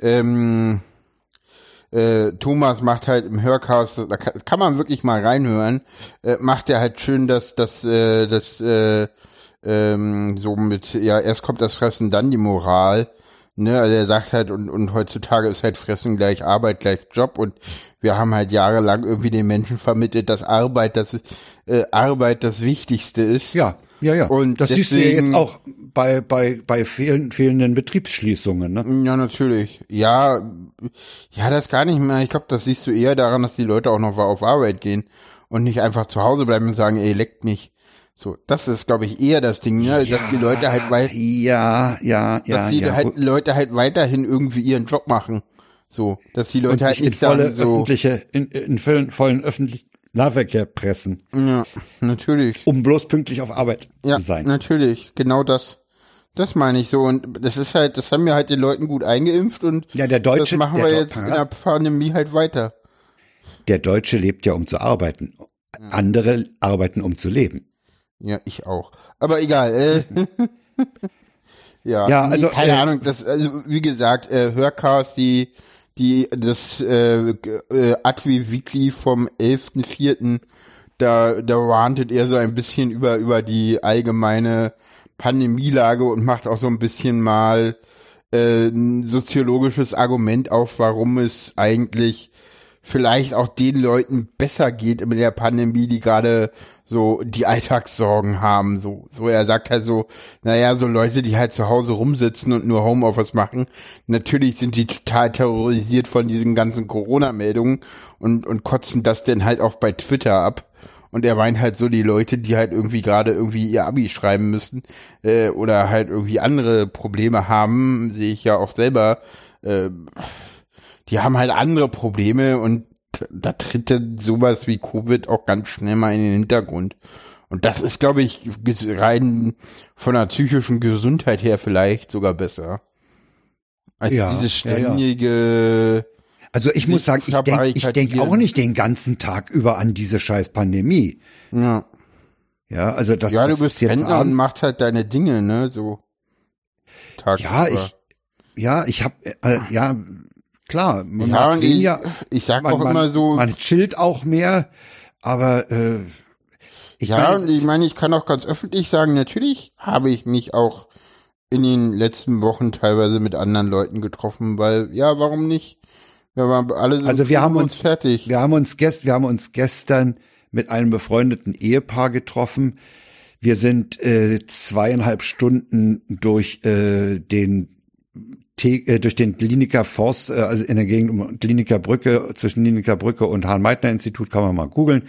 Thomas macht halt im Hörcast, da kann man wirklich mal reinhören, macht er halt schön, dass so mit, erst kommt das Fressen, dann die Moral. Ne, also er sagt halt, und heutzutage ist halt Fressen gleich Arbeit, gleich Job und wir haben halt jahrelang irgendwie den Menschen vermittelt, dass Arbeit das Wichtigste ist. Ja. Und das siehst du ja jetzt auch bei fehlenden Betriebsschließungen, ne? Ja, natürlich. Ja, das gar nicht mehr. Ich glaube, das siehst du eher daran, dass die Leute auch noch auf Arbeit gehen und nicht einfach zu Hause bleiben und sagen, ey, leckt mich. So, das ist, glaube ich, eher das Ding, ne? Dass die Leute halt Leute halt weiterhin irgendwie ihren Job machen. So, dass die Leute halt nicht sagen, so in vollen öffentlichen Nahverkehr pressen. Ja, natürlich. Um bloß pünktlich auf Arbeit zu sein. Ja, natürlich. Genau das. Das meine ich so. Und das ist halt, das haben wir halt den Leuten gut eingeimpft und das machen wir jetzt in der Pandemie halt weiter. Der Deutsche lebt ja, um zu arbeiten. Andere arbeiten, um zu leben. Ja, ich auch. Aber egal. Also keine Ahnung. Also wie gesagt, Hörcast, das Advi Weekly vom 11.04. Da rantet er so ein bisschen über die allgemeine Pandemielage und macht auch so ein bisschen mal ein soziologisches Argument auf, warum es eigentlich vielleicht auch den Leuten besser geht in der Pandemie, die gerade so die Alltagssorgen haben, so er sagt halt so, so Leute, die halt zu Hause rumsitzen und nur Homeoffice machen, natürlich sind die total terrorisiert von diesen ganzen Corona-Meldungen und kotzen das dann halt auch bei Twitter ab. Und er meint halt so die Leute, die halt irgendwie gerade irgendwie ihr Abi schreiben müssen oder halt irgendwie andere Probleme haben, sehe ich ja auch selber, die haben halt andere Probleme und da tritt dann sowas wie Covid auch ganz schnell mal in den Hintergrund. Und das ist, glaube ich, rein von der psychischen Gesundheit her vielleicht sogar besser. Als diese ständige... Also ich muss sagen, ich denk auch nicht den ganzen Tag über an diese scheiß Pandemie. Ja. Ja, also das ja, das du bist Rentner und machst halt deine Dinge, ne, so. Tagsüber. Ich habe, klar. Ich sag auch immer so. Man chillt auch mehr, aber ich meine, ich kann auch ganz öffentlich sagen, natürlich habe ich mich auch in den letzten Wochen teilweise mit anderen Leuten getroffen, weil, ja, warum nicht? Wir waren alle so also wir haben uns fertig. Wir haben uns gestern mit einem befreundeten Ehepaar getroffen. Wir sind 2,5 Stunden durch den Kliniker Forst, also in der Gegend um Kliniker Brücke, zwischen Kliniker Brücke und Hahn-Meitner-Institut, kann man mal googeln,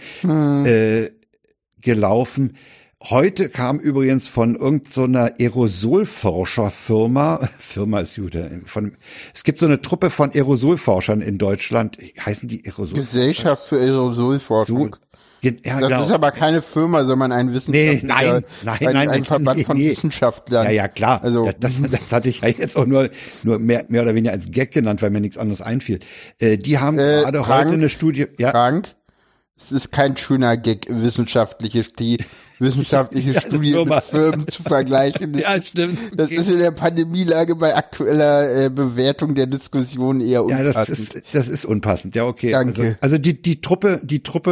gelaufen. Heute kam übrigens von irgendeiner Aerosolforscherfirma ist gut, es gibt so eine Truppe von Aerosolforschern in Deutschland, heißen die Aerosolforscher? Gesellschaft für Aerosolforschung. Ja, das genau. ist aber keine Firma, sondern ein Wissenschaftler. Ein Verband von Wissenschaftlern. Ja, klar. Also, das hatte ich ja jetzt auch nur mehr oder weniger als Gag genannt, weil mir nichts anderes einfiel. Die haben gerade heute eine Studie. Ja. Frank, es ist kein schöner Gag, wissenschaftliche Studie mit Firmen zu vergleichen. Ja, stimmt. Das ist in der Pandemielage bei aktueller Bewertung der Diskussion eher unpassend. Ja, das ist unpassend. Ja, okay. Danke. Also die Truppe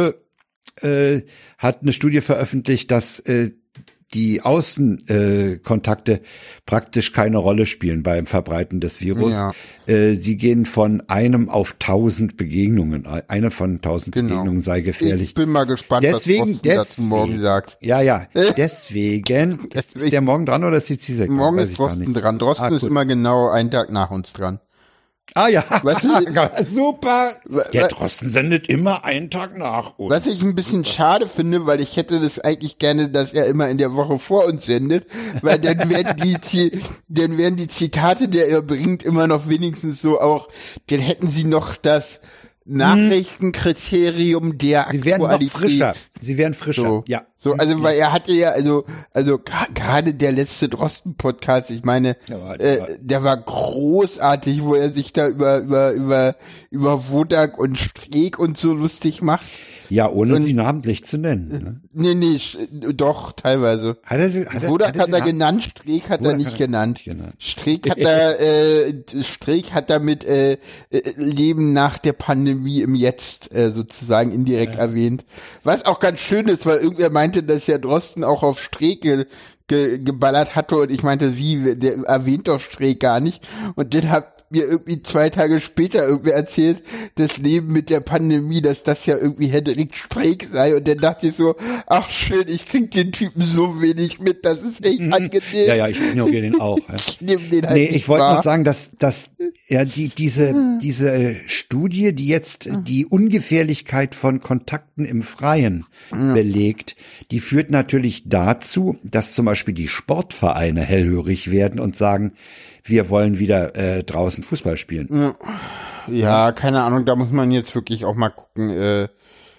hat eine Studie veröffentlicht, dass die Außenkontakte praktisch keine Rolle spielen beim Verbreiten des Virus. Ja. Sie gehen von einem auf 1000 Begegnungen. Eine von 1000 Begegnungen sei gefährlich. Ich bin mal gespannt, was Drosten dazu morgen sagt. Ja, deswegen. Ist der morgen dran oder ist die CISEC? Morgen ist Drosten dran. Drosten ist immer genau einen Tag nach uns dran. Ah ja, weißt du, super. Der Drosten sendet immer einen Tag nach uns. Was ich ein bisschen schade finde, weil ich hätte das eigentlich gerne, dass er immer in der Woche vor uns sendet, weil dann werden die Zitate, die er bringt, immer noch wenigstens so auch, dann hätten sie noch das Nachrichtenkriterium der Aktualität. Sie werden noch frischer. Sie werden frischer, so, ja. So, also, weil er hatte ja, also gerade der letzte Drosten-Podcast, ich meine, der war großartig, wo er sich da über Wodak und Streeck und so lustig macht. Ja, ohne sie namentlich zu nennen. Ne? Nee, doch, teilweise. Wodak hat er genannt, Streeck hat er nicht genannt. Streeck hat damit Leben nach der Pandemie im Jetzt sozusagen indirekt erwähnt. Was auch ganz schön ist, weil irgendwer meinte, dass ja Drosten auch auf Streeck geballert hatte und ich meinte, der erwähnt doch Streeck gar nicht. Und den hat mir irgendwie 2 Tage später irgendwie erzählt, das Leben mit der Pandemie, dass das ja irgendwie Hendrik Streeck sei. Und dann dachte ich so, ach schön, ich krieg den Typen so wenig mit, das ist echt angenehm. Ja, ich ignoriere den auch. Ja. Ich nehme den halt nicht ich wollte noch sagen, dass ja diese Studie, die jetzt die Ungefährlichkeit von Kontakten im Freien belegt, die führt natürlich dazu, dass zum Beispiel die Sportvereine hellhörig werden und sagen, wir wollen wieder draußen Fußball spielen. Ja, keine Ahnung, da muss man jetzt wirklich auch mal gucken.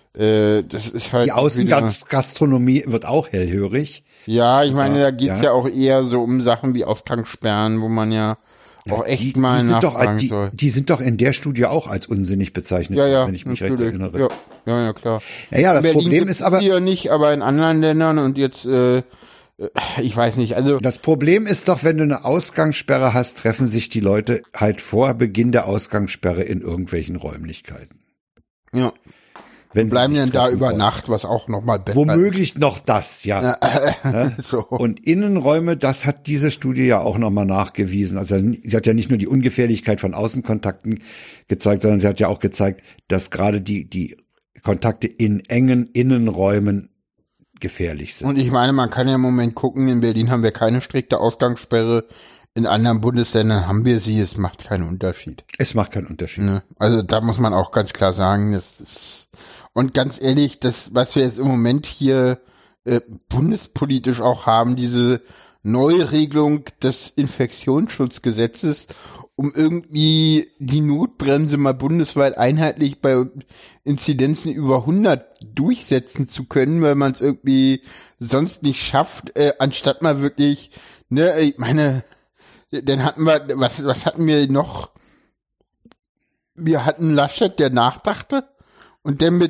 Das ist halt die Außengastronomie wird auch hellhörig. Ja, ich meine, da geht's ja auch eher so um Sachen wie Ausgangssperren, wo man ja auch echt mal nachfragen soll. Die sind doch in der Studie auch als unsinnig bezeichnet, wenn ich mich recht erinnere. Ja, klar. Ja, das Problem ist aber hier nicht, aber in anderen Ländern und jetzt ich weiß nicht, also das Problem ist doch, wenn du eine Ausgangssperre hast, treffen sich die Leute halt vor Beginn der Ausgangssperre in irgendwelchen Räumlichkeiten. Ja. Wenn bleiben dann da über Nacht, was auch noch mal besser. Womöglich noch das, ja. So. Und Innenräume, das hat diese Studie ja auch noch mal nachgewiesen. Also sie hat ja nicht nur die Ungefährlichkeit von Außenkontakten gezeigt, sondern sie hat ja auch gezeigt, dass gerade die Kontakte in engen Innenräumen gefährlich sind. Und ich meine, man kann ja im Moment gucken, in Berlin haben wir keine strikte Ausgangssperre, in anderen Bundesländern haben wir sie, es macht keinen Unterschied. Es macht keinen Unterschied. Ne? Also da muss man auch ganz klar sagen, das ist, und ganz ehrlich, das, was wir jetzt im Moment hier bundespolitisch auch haben, diese Neuregelung des Infektionsschutzgesetzes, um irgendwie die Notbremse mal bundesweit einheitlich bei Inzidenzen über 100 durchsetzen zu können, weil man es irgendwie sonst nicht schafft, anstatt mal wirklich, ne, ich meine, dann hatten wir, was hatten wir noch? Wir hatten Laschet, der nachdachte. Und dann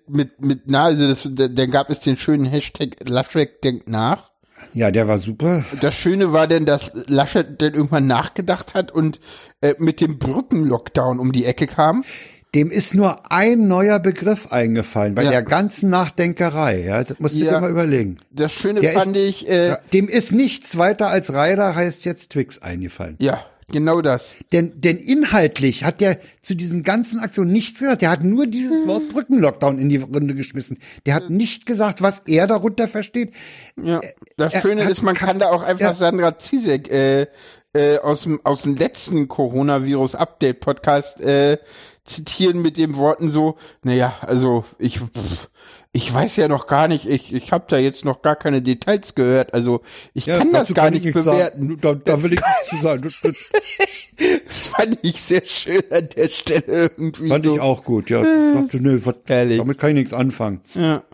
dann gab es den schönen Hashtag Laschet denkt nach. Ja, der war super. Das Schöne war denn, dass Laschet dann irgendwann nachgedacht hat und mit dem Brückenlockdown um die Ecke kam. Dem ist nur ein neuer Begriff eingefallen bei der ganzen Nachdenkerei. Ja, das musst du dir mal überlegen. Das Schöne fand ich. Dem ist nichts weiter als Reider heißt jetzt Twix eingefallen. Ja. Genau das. Denn inhaltlich hat der zu diesen ganzen Aktionen nichts gesagt. Der hat nur dieses Wort Brückenlockdown in die Runde geschmissen. Der hat nicht gesagt, was er darunter versteht. Ja. Das Schöne ist, man kann da auch einfach Sandra Ziesek aus dem letzten Coronavirus-Update-Podcast zitieren mit den Worten so, naja, also ich weiß ja noch gar nicht, ich habe da jetzt noch gar keine Details gehört, also ich kann das gar nicht bewerten. Da will ich nichts zu sagen. Das fand ich sehr schön an der Stelle irgendwie. Fand ich auch gut, ja. Dachte, nö, damit kann ich nichts anfangen. Ja.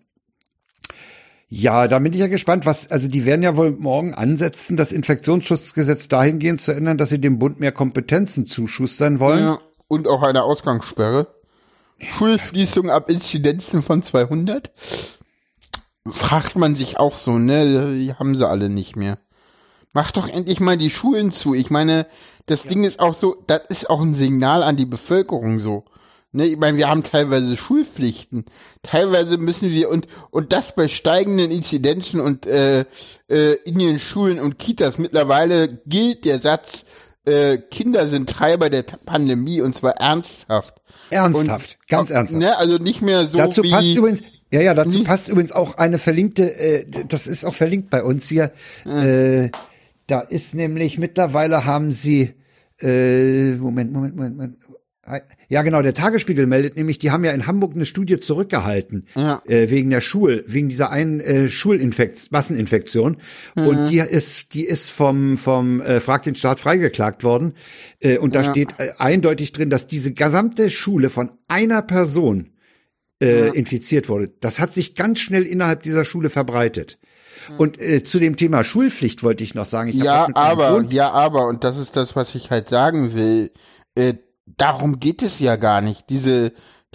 Ja, da bin ich ja gespannt, also die werden ja wohl morgen ansetzen, das Infektionsschutzgesetz dahingehend zu ändern, dass sie dem Bund mehr Kompetenzen zuschustern wollen. Ja, und auch eine Ausgangssperre. Schulschließung ab Inzidenzen von 200. Fragt man sich auch so, ne? Die haben sie alle nicht mehr. Mach doch endlich mal die Schulen zu. Ich meine, das Ding ist auch so, das ist auch ein Signal an die Bevölkerung so. Ne, ich meine, wir haben teilweise Schulpflichten. Teilweise müssen wir, und das bei steigenden Inzidenzen und in den Schulen und Kitas. Mittlerweile gilt der Satz, Kinder sind Treiber der Pandemie, und zwar ernsthaft. Ernsthaft, ganz ernsthaft. Ne, also nicht mehr so dazu wie... Dazu passt übrigens auch eine verlinkte, das ist auch verlinkt bei uns hier. Da ist nämlich, mittlerweile haben sie, Moment. Ja, genau, der Tagesspiegel meldet nämlich, die haben ja in Hamburg eine Studie zurückgehalten, wegen dieser einen Masseninfektion. Und die ist vom Frag den Staat freigeklagt worden. Und da steht eindeutig drin, dass diese gesamte Schule von einer Person infiziert wurde. Das hat sich ganz schnell innerhalb dieser Schule verbreitet. Und zu dem Thema Schulpflicht wollte ich noch sagen. Und das ist das, was ich halt sagen will. Darum geht es ja gar nicht. Diese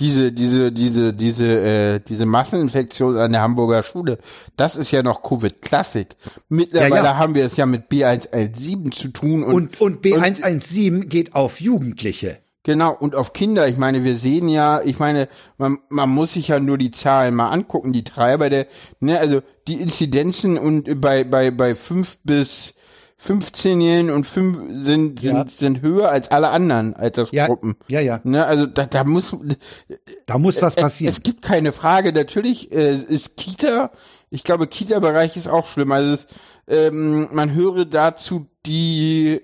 Masseninfektion an der Hamburger Schule, das ist ja noch Covid-Klassik. Mittlerweile haben wir es ja mit B117 zu tun. Und B117 geht auf Jugendliche. Genau, und auf Kinder. Ich meine, wir sehen ja, man muss sich ja nur die Zahlen mal angucken, die Treiber also die Inzidenzen und bei 5 bis 15-Jährigen und 5 sind höher als alle anderen Altersgruppen. Ja. Ne, also da muss was passieren. Es gibt keine Frage. Natürlich ist Kita, ich glaube, Kita-Bereich ist auch schlimm. Also man höre dazu die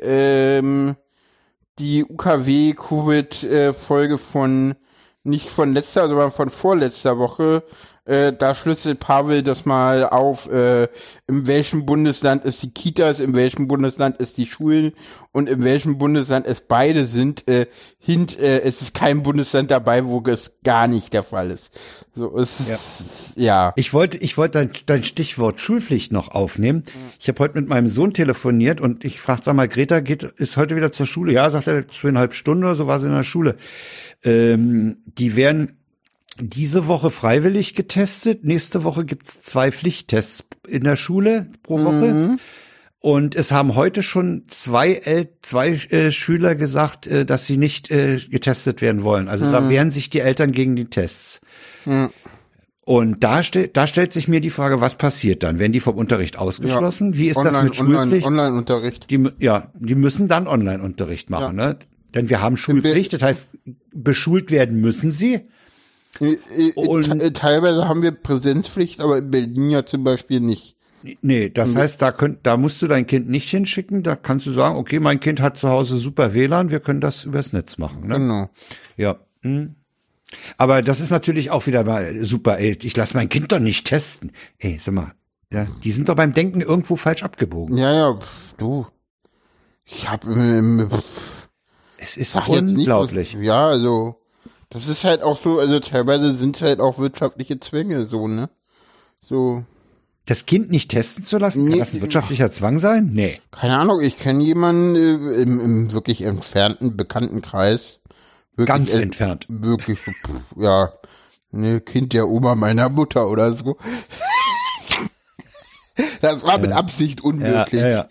UKW-Covid-Folge nicht von letzter, sondern von vorletzter Woche. Da schlüsselt Pavel das mal auf, in welchem Bundesland es die Kitas, in welchem Bundesland es die Schulen und in welchem Bundesland es beide sind. Es ist kein Bundesland dabei, wo es gar nicht der Fall ist. So, es ist, ja. Ich wollte dein Stichwort Schulpflicht noch aufnehmen. Ich habe heute mit meinem Sohn telefoniert und ich fragte, sag mal, Greta ist heute wieder zur Schule? Ja, sagt er, 2,5 Stunden oder so war sie in der Schule. Die werden diese Woche freiwillig getestet. Nächste Woche gibt's 2 Pflichttests in der Schule pro Woche. Und es haben heute schon zwei Schüler gesagt, dass sie nicht getestet werden wollen. Also da wehren sich die Eltern gegen die Tests. Und da stellt sich mir die Frage, was passiert dann? Werden die vom Unterricht ausgeschlossen? Wie ist das mit Schulpflicht? Online-Unterricht. Die müssen dann Online-Unterricht machen, ne? Denn wir haben Schulpflicht, das heißt, beschult werden müssen sie. Teilweise haben wir Präsenzpflicht, aber in Berlin ja zum Beispiel nicht. Nee, das heißt, da musst du dein Kind nicht hinschicken, da kannst du sagen, okay, mein Kind hat zu Hause super WLAN, wir können das übers Netz machen. Ne? Genau. Ja. Aber das ist natürlich auch wieder mal super, ich lasse mein Kind doch nicht testen. Sag mal, ja, die sind doch beim Denken irgendwo falsch abgebogen. Ja, du. Ich habe Es ist Sag jetzt nicht, unglaublich. ja, also, das ist halt auch so, also teilweise sind es halt auch wirtschaftliche Zwänge, so, ne? So. Das Kind nicht testen zu lassen, kann das ein wirtschaftlicher Zwang sein? Nee. Keine Ahnung, ich kenne jemanden im wirklich entfernten Bekanntenkreis. Wirklich Ganz entfernt. Wirklich, ja, ne, Kind der Oma meiner Mutter oder so. Das war mit Absicht unmöglich. Ja.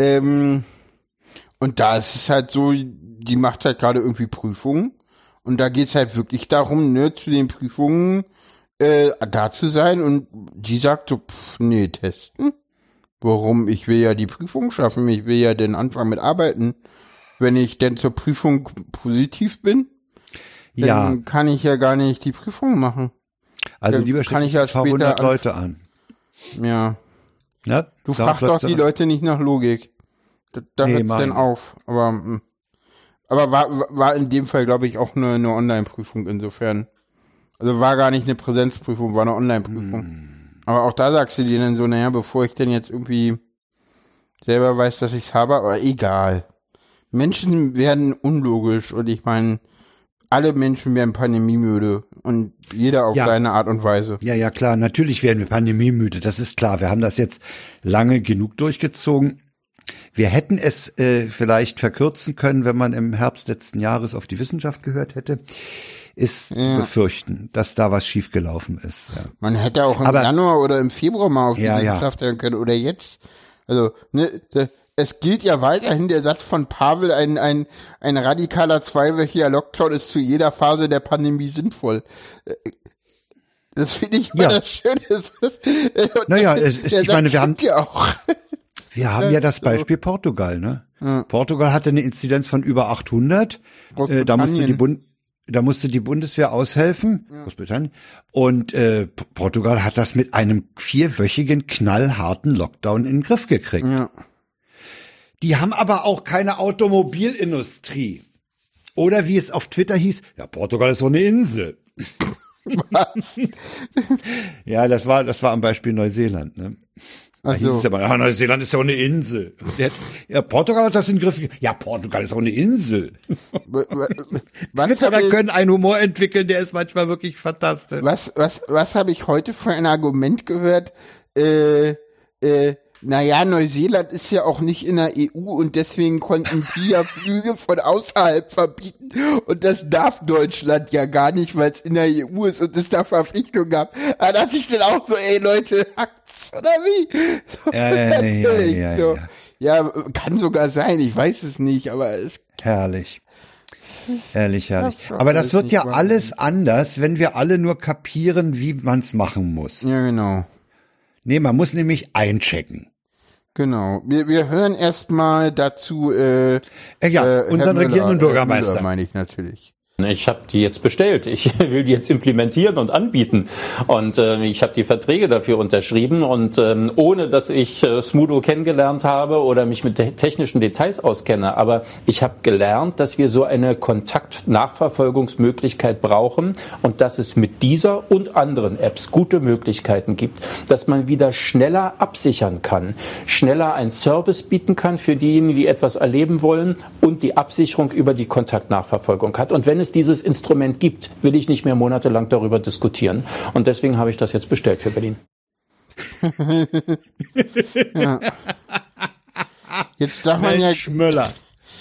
Und da ist es halt so, die macht halt gerade irgendwie Prüfungen. Und da geht's halt wirklich darum, ne, zu den Prüfungen da zu sein. Und die sagt so, nee, testen? Warum? Ich will ja die Prüfung schaffen. Ich will ja den Anfang mit arbeiten. Wenn ich denn zur Prüfung positiv bin, dann kann ich ja gar nicht die Prüfung machen. Also dann lieber kann ich ja ein paar später hundert Leute an. Ja. Ne? Du fragst doch die Leute nicht nach Logik. Da hört's denn auf. Aber war in dem Fall, glaube ich, auch eine Online-Prüfung insofern. Also war gar nicht eine Präsenzprüfung, war eine Online-Prüfung. Aber auch da sagst du dir dann so, naja, bevor ich denn jetzt irgendwie selber weiß, dass ich's habe, aber egal. Menschen werden unlogisch und ich meine, alle Menschen werden pandemiemüde und jeder auf seine Art und Weise. Ja, klar, natürlich werden wir pandemiemüde, das ist klar. Wir haben das jetzt lange genug durchgezogen. Wir hätten es vielleicht verkürzen können, wenn man im Herbst letzten Jahres auf die Wissenschaft gehört hätte. Ist zu befürchten, dass da was schiefgelaufen ist. Ja. Man hätte auch im Januar oder im Februar mal auf die Wissenschaft hören können oder jetzt. Also, ne, es gilt ja weiterhin der Satz von Pavel, ein radikaler zweiwöchiger Lockdown ist zu jeder Phase der Pandemie sinnvoll. Das finde ich immer das Schöne. Naja, ich meine, wir haben ja das Beispiel Portugal, ne? Ja. Portugal hatte eine Inzidenz von über 800. Da musste die Bundeswehr aushelfen, Großbritannien. Und Portugal hat das mit einem 4-wöchigen knallharten Lockdown in den Griff gekriegt. Ja. Die haben aber auch keine Automobilindustrie. Oder wie es auf Twitter hieß, ja, Portugal ist so eine Insel. Was? Ja, das war am Beispiel Neuseeland, ne? Da hieß es aber, Neuseeland ist ja auch eine Insel. Und jetzt, Portugal hat das in den Griff gekriegt. Ja, Portugal ist auch eine Insel. Twitterer können einen Humor entwickeln, der ist manchmal wirklich fantastisch. Was habe ich heute für ein Argument gehört? Naja, Neuseeland ist ja auch nicht in der EU und deswegen konnten die ja Flüge von außerhalb verbieten und das darf Deutschland ja gar nicht, weil es in der EU ist und es da Verpflichtungen gab. Da dachte ich dann auch so, ey Leute, hackt's oder wie? So, natürlich. So. Ja, kann sogar sein, ich weiß es nicht, aber es... Herrlich. Herrlich. Aber das wird ja alles anders, wenn wir alle nur kapieren, wie man's machen muss. Ja, genau. Nee, man muss nämlich einchecken. Genau. Wir hören erstmal dazu unseren regierenden Bürgermeister. Meine ich natürlich. Ich habe die jetzt bestellt. Ich will die jetzt implementieren und anbieten. Und ich habe die Verträge dafür unterschrieben. Und ohne, dass ich Smudo kennengelernt habe oder mich mit technischen Details auskenne, aber ich habe gelernt, dass wir so eine Kontaktnachverfolgungsmöglichkeit brauchen und dass es mit dieser und anderen Apps gute Möglichkeiten gibt, dass man wieder schneller absichern kann, schneller einen Service bieten kann für diejenigen, die etwas erleben wollen und die Absicherung über die Kontaktnachverfolgung hat. Und wenn es dieses Instrument gibt, will ich nicht mehr monatelang darüber diskutieren. Und deswegen habe ich das jetzt bestellt für Berlin. Ja. Jetzt sagt man ja, Schmöller.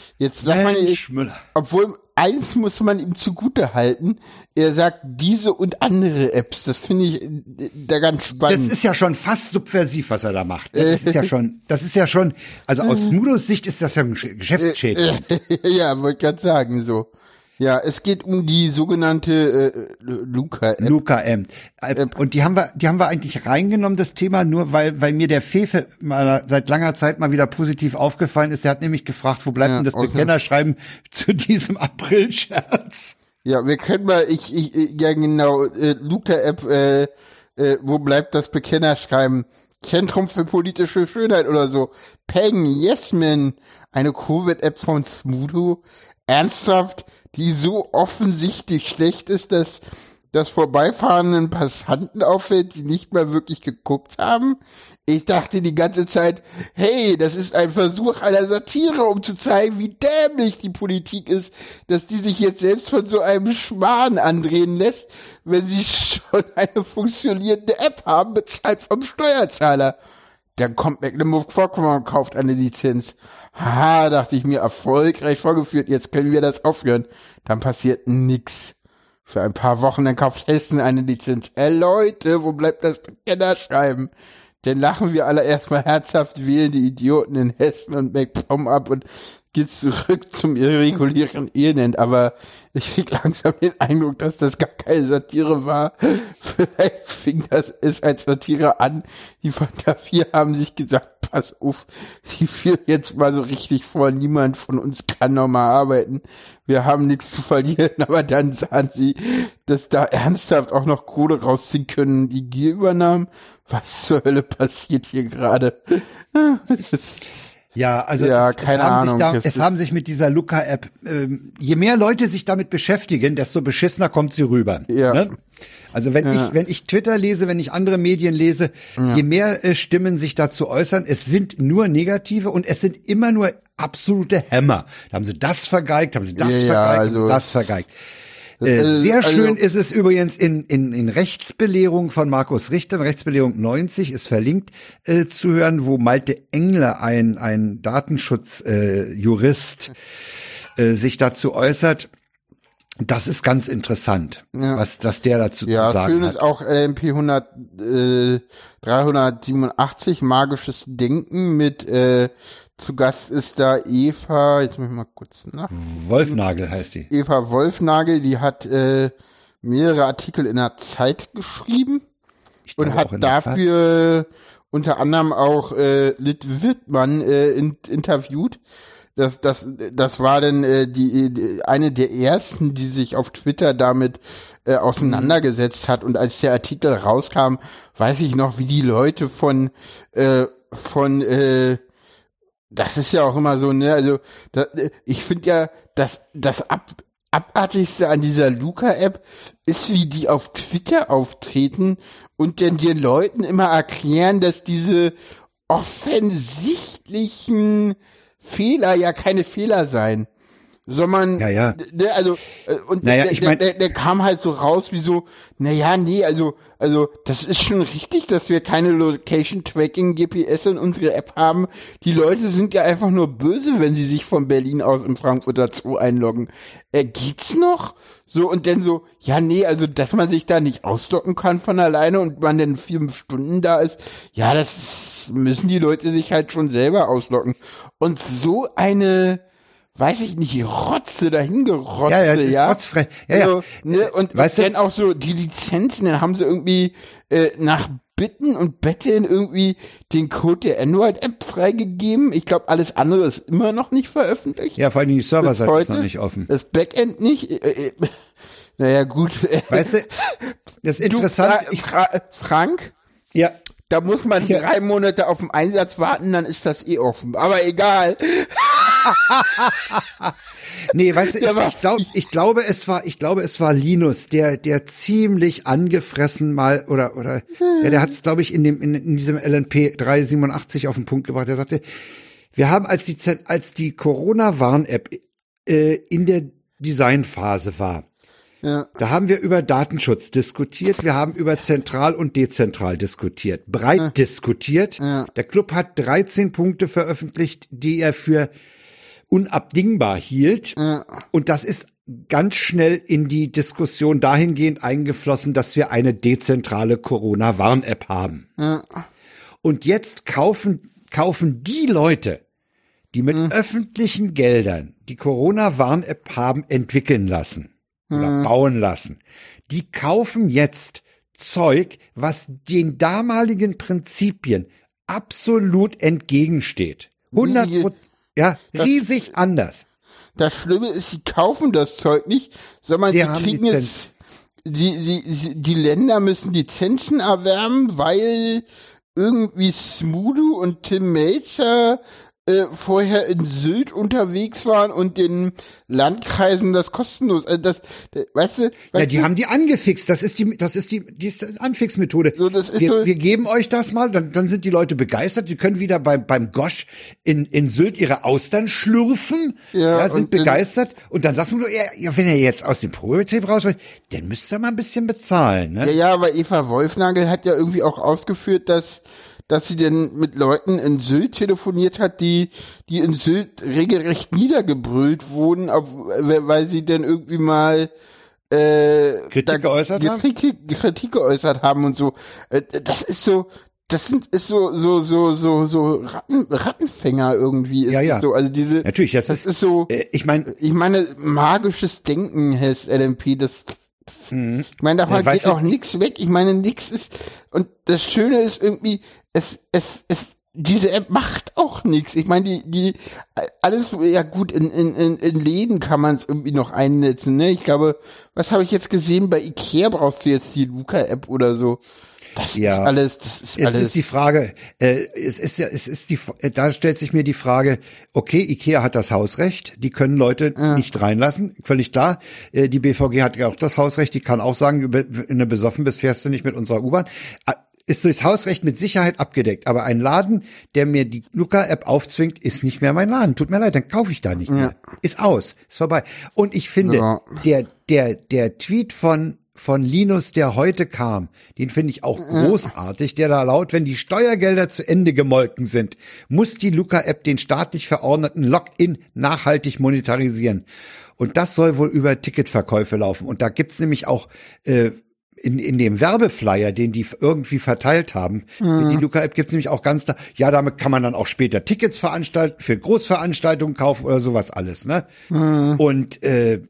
Obwohl, eins muss man ihm zugute halten, er sagt diese und andere Apps, das finde ich da ganz spannend. Das ist ja schon fast subversiv, was er da macht. Das ist ja schon, also aus Smudos Sicht ist das ja ein Geschäftsschädling. Ja, wollte gerade sagen, so. Ja, es geht um die sogenannte Luca-App. Luca-App. Und die haben wir eigentlich reingenommen, das Thema, nur weil mir der Fefe mal seit langer Zeit mal wieder positiv aufgefallen ist. Der hat nämlich gefragt, wo bleibt denn das Bekennerschreiben zu diesem April-Scherz? Ja, wir können mal, ja genau, Luca-App, wo bleibt das Bekennerschreiben? Zentrum für politische Schönheit oder so. Peng, Yesman, eine Covid-App von Smudo. Ernsthaft? Die so offensichtlich schlecht ist, dass das vorbeifahrenden Passanten auffällt, die nicht mal wirklich geguckt haben. Ich dachte die ganze Zeit, hey, das ist ein Versuch einer Satire, um zu zeigen, wie dämlich die Politik ist, dass die sich jetzt selbst von so einem Schmarrn andrehen lässt, wenn sie schon eine funktionierende App haben, bezahlt vom Steuerzahler. Dann kommt Mecklenburg-Vorpommern und kauft eine Lizenz. Haha, dachte ich mir, erfolgreich vorgeführt, jetzt können wir das aufhören. Dann passiert nix. Für ein paar Wochen, dann kauft Hessen eine Lizenz. Leute, wo bleibt das Bekennerschreiben? Dann lachen wir alle erstmal herzhaft, wählen die Idioten in Hessen und MacPom ab und geht zurück zum irregulären Elend. Aber ich krieg langsam den Eindruck, dass das gar keine Satire war. Vielleicht fing es als Satire an. Die Fantafie haben sich gesagt, pass auf, die führen jetzt mal so richtig vor, niemand von uns kann nochmal arbeiten. Wir haben nichts zu verlieren, aber dann sahen sie, dass da ernsthaft auch noch Kohle rausziehen können, die Gier übernahmen. Was zur Hölle passiert hier gerade? Ja, also ja, keine Ahnung. Es haben sich mit dieser Luca-App, je mehr Leute sich damit beschäftigen, desto beschissener kommt sie rüber. Ja. Ne? Also wenn ich Twitter lese, wenn ich andere Medien lese, je mehr Stimmen sich dazu äußern, es sind nur negative und es sind immer nur absolute Hämmer. Da haben sie das vergeigt, haben sie das vergeigt, haben sie das vergeigt. Sehr schön ist es übrigens in Rechtsbelehrung von Markus Richter, Rechtsbelehrung 90 ist verlinkt, zu hören, wo Malte Engler, ein Datenschutzjurist, sich dazu äußert. Das ist ganz interessant, was der dazu zu sagen hat. Ja, schön ist auch LMP 387, magisches Denken mit zu Gast ist da Eva, jetzt muss ich mal kurz nach. Wolfnagel heißt die. Eva Wolfnagel, die hat mehrere Artikel in der Zeit geschrieben und hat dafür unter anderem auch Lit Wittmann interviewt. Das war dann die eine der ersten, die sich auf Twitter damit auseinandergesetzt hat. Und als der Artikel rauskam, weiß ich noch, wie die Leute von das ist ja auch immer so, ne, also ich finde ja, das Abartigste an dieser Luca-App ist, wie die auf Twitter auftreten und dann den Leuten immer erklären, dass diese offensichtlichen Fehler ja keine Fehler seien. Sondern, ja. Ne, also, und der kam halt so raus wie so, also, das ist schon richtig, dass wir keine Location-Tracking GPS in unsere App haben. Die Leute sind ja einfach nur böse, wenn sie sich von Berlin aus im Frankfurter Zoo einloggen. Geht's noch? So, und dann so, also, dass man sich da nicht auslocken kann von alleine und man dann 4 Stunden da ist, ja, das müssen die Leute sich halt schon selber auslocken. Und so eine, weiß ich nicht, Rotze dahingerotzt. Ja, es ist rotzfrei. Also, ne, und dann auch so die Lizenzen, dann haben sie irgendwie nach Bitten und Betteln irgendwie den Code der Android-App freigegeben. Ich glaube, alles andere ist immer noch nicht veröffentlicht. Ja, vor allem die Serverseite ist noch nicht offen. Das Backend nicht. Naja, gut. Weißt du, das ist interessant. Frank? Ja. Da muss man 3 Monate auf den Einsatz warten, dann ist das offen. Aber egal. Nee, weißt du, ich glaube, es war Linus, der ziemlich angefressen mal, oder, der hat es, glaube ich, in diesem LNP 387 auf den Punkt gebracht. Der sagte, wir haben, als die Corona-Warn-App, in der Designphase war, da haben wir über Datenschutz diskutiert, wir haben über zentral und dezentral diskutiert, breit diskutiert. Ja. Der Club hat 13 Punkte veröffentlicht, die er für unabdingbar hielt. Ja. Und das ist ganz schnell in die Diskussion dahingehend eingeflossen, dass wir eine dezentrale Corona-Warn-App haben. Ja. Und jetzt kaufen die Leute, die mit öffentlichen Geldern die Corona-Warn-App haben entwickeln lassen oder bauen lassen, die kaufen jetzt Zeug, was den damaligen Prinzipien absolut entgegensteht. 100%, riesig anders. Das Schlimme ist, sie kaufen das Zeug nicht, sondern sie kriegen jetzt, die Länder müssen Lizenzen erwerben, weil irgendwie Smudo und Tim Melzer vorher in Sylt unterwegs waren und den Landkreisen das kostenlos, weißt du? Ja, die haben die angefixt. Das ist die Anfixmethode. So, das ist wir geben euch das mal, dann sind die Leute begeistert. Sie können wieder beim Gosch in Sylt ihre Austern schlürfen, sind begeistert. Und dann sagst du, ja, wenn ihr jetzt aus dem Probebetrieb raus wollt, dann müsst ihr mal ein bisschen bezahlen, ne? Ja, aber Eva Wolfnagel hat ja irgendwie auch ausgeführt, dass sie denn mit Leuten in Sylt telefoniert hat, die in Sylt regelrecht niedergebrüllt wurden, weil sie denn irgendwie mal Kritik geäußert haben und so. Das ist so, so Rattenfänger irgendwie. Ja. So, also natürlich, das ist so. Ich meine, magisches Denken heißt LMP, ich meine, davon geht auch nichts weg. Ich meine, nichts ist, und das Schöne ist irgendwie, diese App macht auch nichts. Ich meine, alles, ja gut, in Läden kann man es irgendwie noch einsetzen, ne? Ich glaube, was habe ich jetzt gesehen? Bei Ikea brauchst du jetzt die Luca-App oder so. Das ist alles. Es ist die Frage, da stellt sich mir die Frage, okay, Ikea hat das Hausrecht, die können Leute nicht reinlassen, völlig klar. Die BVG hat ja auch das Hausrecht, die kann auch sagen, wenn du besoffen bist, fährst du nicht mit unserer U-Bahn. Ist durchs Hausrecht mit Sicherheit abgedeckt. Aber ein Laden, der mir die Luca-App aufzwingt, ist nicht mehr mein Laden. Tut mir leid, dann kaufe ich da nicht mehr. Ist aus, ist vorbei. Und ich finde, der Tweet von Linus, der heute kam, den finde ich auch großartig, der da laut, wenn die Steuergelder zu Ende gemolken sind, muss die Luca-App den staatlich verordneten Login nachhaltig monetarisieren. Und das soll wohl über Ticketverkäufe laufen. Und da gibt's nämlich auch in dem Werbeflyer, den die irgendwie verteilt haben, die Luca-App gibt's nämlich auch ganz klar, ja, damit kann man dann auch später Tickets veranstalten, für Großveranstaltungen kaufen oder sowas alles, ne? Und er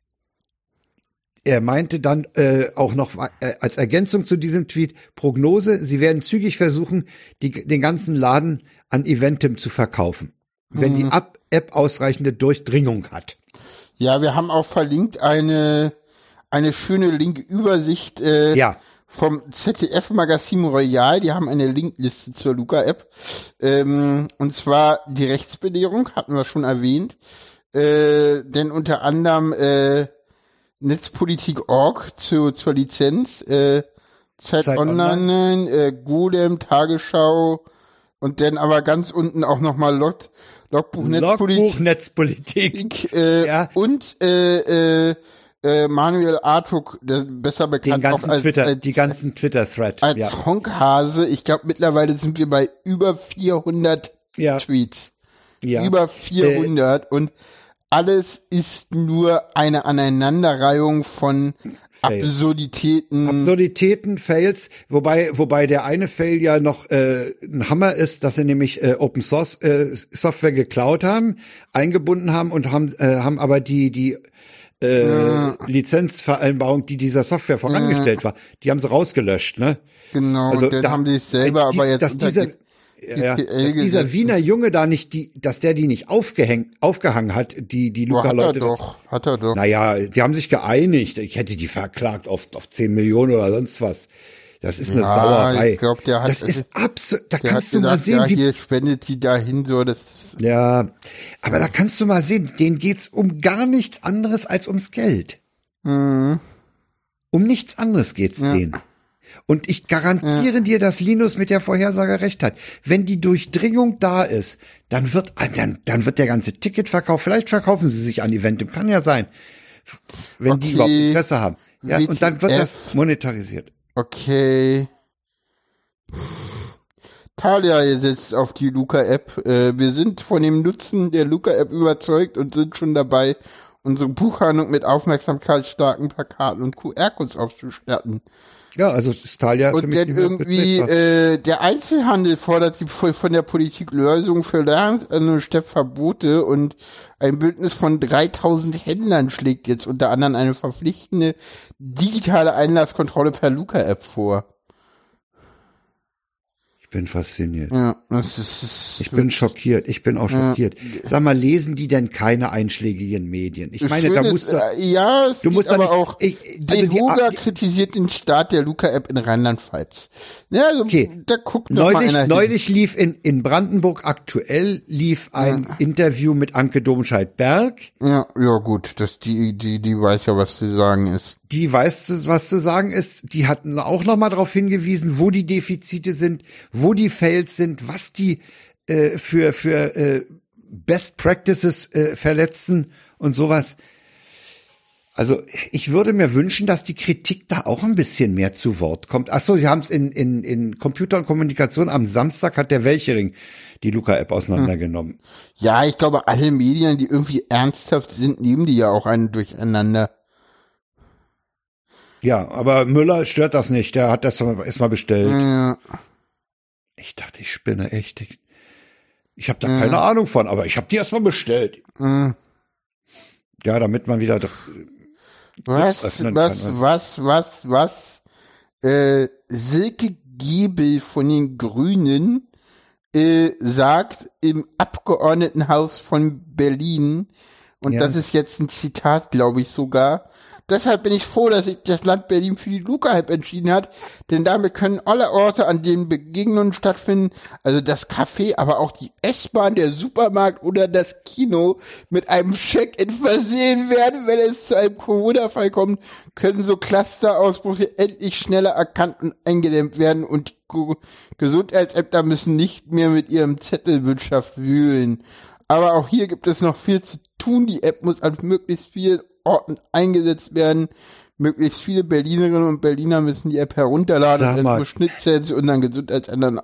meinte dann auch noch als Ergänzung zu diesem Tweet, Prognose, sie werden zügig versuchen, den ganzen Laden an Eventim zu verkaufen, wenn die App ausreichende Durchdringung hat. Ja, wir haben auch verlinkt eine schöne Link-Übersicht vom ZDF-Magazin Royal. Die haben eine Linkliste zur Luca-App. Und zwar die Rechtsbelehrung, hatten wir schon erwähnt. Denn unter anderem Netzpolitik.org zur Lizenz, Zeit Online, Golem, Tagesschau und dann aber ganz unten auch nochmal Logbuch Netzpolitik. Und Manuel Artuk, der besser bekannt die ganzen Twitter-Thread. Als Honkhase. Ich glaube, mittlerweile sind wir bei über 400 Tweets. Ja. Über 400 und alles ist nur eine Aneinanderreihung von Absurditäten, Fails, wobei der eine Fail ja noch ein Hammer ist, dass sie nämlich Open Source Software geklaut haben, eingebunden haben und haben aber die Lizenzvereinbarung, die dieser Software vorangestellt war, die haben sie rausgelöscht, ne? Genau, also dann haben die es selber aber jetzt dass dieser Wiener Junge da nicht dass der die nicht aufgehangen hat, die Luca-Leute. Hat er doch. Naja, die haben sich geeinigt. Ich hätte die verklagt auf 10 Millionen oder sonst was. Das ist eine Sauerei. Ich glaub, das ist absolut, da kannst du mal sehen, hier spendet die dahin, so, das. Ja, aber da kannst du mal sehen, denen geht's um gar nichts anderes als ums Geld. Um nichts anderes geht's denen. Und ich garantiere dir, dass Linus mit der Vorhersage recht hat. Wenn die Durchdringung da ist, dann wird der ganze Ticketverkauf, vielleicht verkaufen sie sich an Eventim, kann ja sein. Wenn die überhaupt Interesse haben. Ja, und dann wird das monetarisiert. Okay. Talia setzt auf die Luca-App. Wir sind von dem Nutzen der Luca-App überzeugt und sind schon dabei, unsere Buchhandlung mit aufmerksamkeitsstarken Plakaten und QR-Codes auszustatten. Ja, also ist Talia und für mich dann irgendwie der Einzelhandel fordert von der Politik Lösungen für Verbote und ein Bündnis von 3000 Händlern schlägt jetzt unter anderem eine verpflichtende digitale Einlasskontrolle per Luca-App vor. Ich bin fasziniert. Ja, das ist Ich bin schockiert. Ich bin auch schockiert. Sag mal, lesen die denn keine einschlägigen Medien? Ich meine, da musst du... Ja, es du musst aber nicht, auch... DEHOGA kritisiert den Start der Luca-App in Rheinland-Pfalz. Ja, also, okay. Da guckt noch mal einer hin. Neulich lief in Brandenburg aktuell ein Interview mit Anke Domscheit-Berg. Ja, gut, die weiß ja, was zu sagen ist. Die weiß, was zu sagen ist. Die hatten auch noch mal darauf hingewiesen, wo die Defizite sind, wo die Fails sind, was die für Best Practices verletzen und sowas. Also ich würde mir wünschen, dass die Kritik da auch ein bisschen mehr zu Wort kommt. Ach so, sie haben es in Computer und Kommunikation am Samstag hat der Welchering die Luca-App auseinandergenommen. Ja, ich glaube, alle Medien, die irgendwie ernsthaft sind, nehmen die ja auch einen durcheinander. Ja, aber Müller stört das nicht. Der hat das erstmal bestellt. Ja. Ich dachte, ich spinne echt. Ich habe da keine Ahnung von, aber ich habe die erstmal bestellt. Ja, damit man wieder Silke Gebel von den Grünen sagt im Abgeordnetenhaus von Berlin, und das ist jetzt ein Zitat, glaube ich sogar: Deshalb bin ich froh, dass sich das Land Berlin für die Luca-App entschieden hat, denn damit können alle Orte, an denen Begegnungen stattfinden, also das Café, aber auch die S-Bahn, der Supermarkt oder das Kino, mit einem Check-in versehen werden. Wenn es zu einem Corona-Fall kommt, können so Clusterausbrüche endlich schneller erkannt und eingedämmt werden, und Gesundheitsämter müssen nicht mehr mit ihrem Zettelwirtschaft wühlen. Aber auch hier gibt es noch viel zu tun. Die App muss an möglichst vielen Orten eingesetzt werden. Möglichst viele Berlinerinnen und Berliner müssen die App herunterladen und es Schnittstellen zu unseren Gesundheitsämtern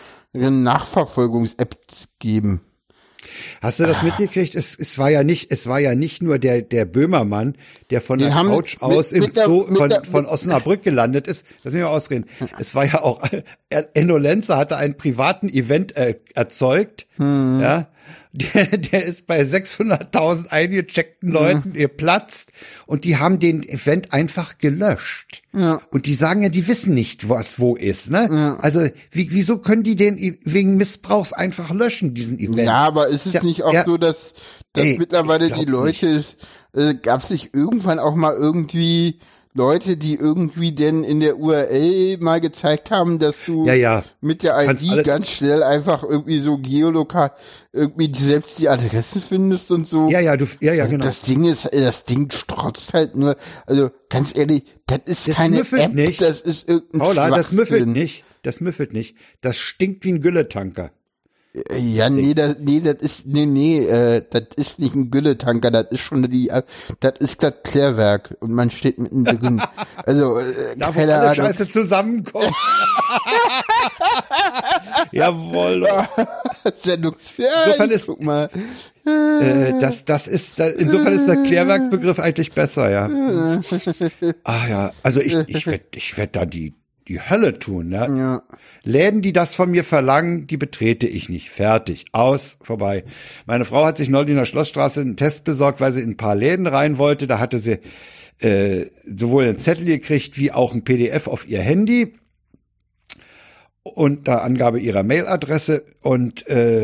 Nachverfolgungs-Apps geben. Hast du das mitgekriegt? Es war ja nicht nur der Böhmermann, der von der Couch aus im Zoo von Osnabrück gelandet ist. Lass mich mal ausreden. Es war ja auch, Enno Lenzer hatte einen privaten Event erzeugt, ja. Der ist bei 600.000 eingecheckten Leuten geplatzt, und die haben den Event einfach gelöscht. Ja. Und die sagen ja, die wissen nicht, was wo ist, ne? Ja. Also, wieso können die den wegen Missbrauchs einfach löschen, diesen Event? Ja, aber ist es nicht auch so, dass mittlerweile die Leute, gab es nicht irgendwann auch mal irgendwie Leute, die irgendwie denn in der URL mal gezeigt haben, dass du mit der ID ganz schnell einfach irgendwie so geolokal irgendwie selbst die Adresse findest und so. Also genau. Das Ding strotzt halt nur, also ganz ehrlich, das ist keine App, nicht. Das ist irgendein Paula, das müffelt nicht. Das stinkt wie ein Gülletanker. Ja, das ist nicht ein Gülletanker, das ist schon das ist das Klärwerk, und man steht mitten drin. Also, da wo alle Scheiße zusammenkommt. Jawohl. Insofern ist, insofern ist der Klärwerkbegriff eigentlich besser, ja. Also ich werd da die Hölle tun, ne? Ja. Läden, die das von mir verlangen, die betrete ich nicht. Fertig. Aus. Vorbei. Meine Frau hat sich neulich in der Schlossstraße einen Test besorgt, weil sie in ein paar Läden rein wollte. Da hatte sie sowohl einen Zettel gekriegt, wie auch ein PDF auf ihr Handy. Und da Angabe ihrer Mailadresse. Und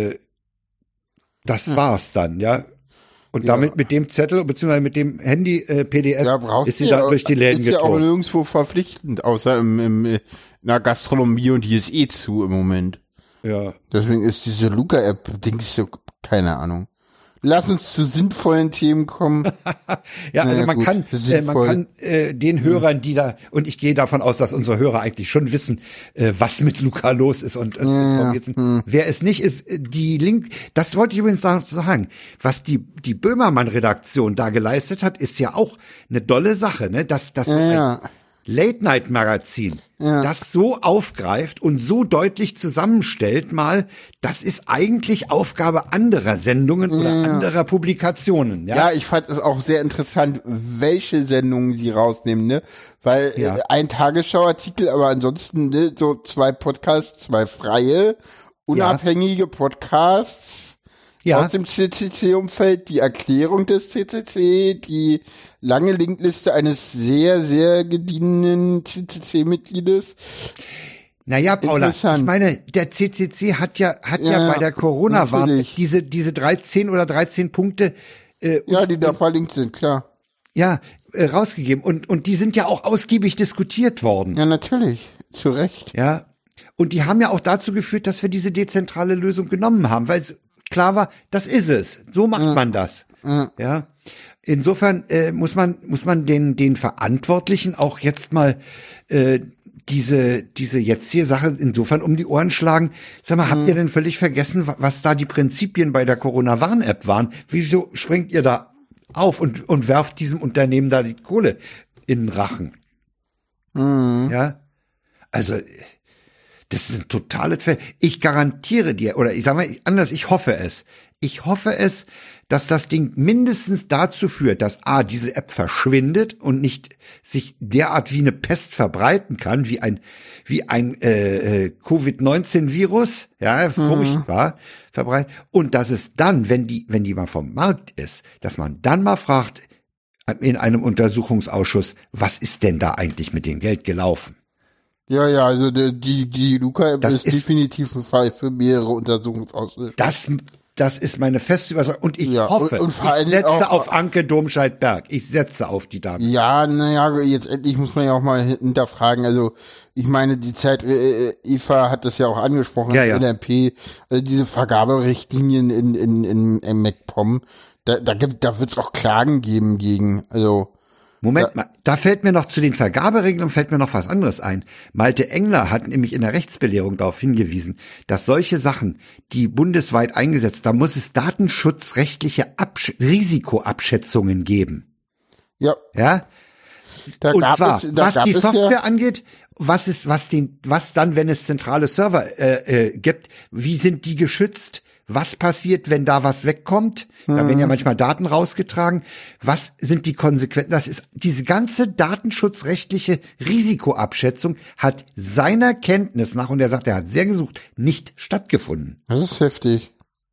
das war's dann, ja. Und damit mit dem Zettel, beziehungsweise mit dem Handy-PDF ist sie da durch die Läden geturnt. Ist ja auch nirgendwo verpflichtend, außer in der Gastronomie, und die ist zu im Moment. Ja. Deswegen ist diese Luca-App-Dings so, keine Ahnung. Lass uns zu sinnvollen Themen kommen. Man kann den Hörern, die da, und ich gehe davon aus, dass unsere Hörer eigentlich schon wissen, was mit Luca los ist und wer es nicht ist, die Link, das wollte ich übrigens noch sagen, was die Böhmermann-Redaktion da geleistet hat, ist ja auch eine dolle Sache, ne, dass ein Late-Night-Magazin das so aufgreift und so deutlich zusammenstellt mal, das ist eigentlich Aufgabe anderer Sendungen oder anderer Publikationen. Ja, ich fand es auch sehr interessant, welche Sendungen sie rausnehmen, ne? Weil ein Tagesschau-Artikel, aber ansonsten so 2 Podcasts, 2 freie, unabhängige Podcasts. Aus dem CCC-Umfeld, die Erklärung des CCC, die lange Linkliste eines sehr, sehr gediegenen CCC-Mitgliedes. Naja, Paula, ich Interessant. meine, der CCC hat ja bei der Corona-Warn diese 13 oder 13 Punkte Ja, die da verlinkt sind, klar. rausgegeben und die sind ja auch ausgiebig diskutiert worden. Ja, natürlich. Zu Recht. Ja. Und die haben ja auch dazu geführt, dass wir diese dezentrale Lösung genommen haben, weil es klar war, das ist es. So macht man das. Ja. Insofern muss man den Verantwortlichen auch jetzt mal diese jetzt hier Sache insofern um die Ohren schlagen. Sag mal, habt ihr denn völlig vergessen, was da die Prinzipien bei der Corona-Warn-App waren? Wieso springt ihr da auf und werft diesem Unternehmen da die Kohle in den Rachen? Ja. Also, das ist ein totales Fall. Ich garantiere dir, oder ich sag mal anders, ich hoffe es. Ich hoffe es, dass das Ding mindestens dazu führt, dass diese App verschwindet und nicht sich derart wie eine Pest verbreiten kann, wie ein Covid-19-Virus, ja, furchtbar verbreitet. Und dass es dann, wenn die mal vom Markt ist, dass man dann mal fragt, in einem Untersuchungsausschuss, was ist denn da eigentlich mit dem Geld gelaufen? Ja, also die Luca-App ist definitiv ein Fall für mehrere Untersuchungsausschüsse. Das ist meine feste Überzeugung. Und ich hoffe, und vor allem ich setze auch auf Anke Domscheit-Berg. Ich setze auf die Dame. Ja, naja, jetzt endlich muss man ja auch mal hinterfragen. Also, ich meine, die Zeit, Eva hat das ja auch angesprochen, NRP, also diese Vergaberichtlinien in MacPom, da wird's auch Klagen geben gegen, also. Moment mal, da fällt mir noch zu den Vergaberegelungen was anderes ein. Malte Engler hat nämlich in der Rechtsbelehrung darauf hingewiesen, dass solche Sachen, die bundesweit eingesetzt, da muss es datenschutzrechtliche Risikoabschätzungen geben. Ja. Ja? Und zwar, was die Software angeht, was dann, wenn es zentrale Server gibt, wie sind die geschützt? Was passiert, wenn da was wegkommt? Da werden ja manchmal Daten rausgetragen. Was sind die Konsequenzen? Das ist diese ganze datenschutzrechtliche Risikoabschätzung hat seiner Kenntnis nach, und er sagt, er hat sehr gesucht, nicht stattgefunden. Das ist heftig.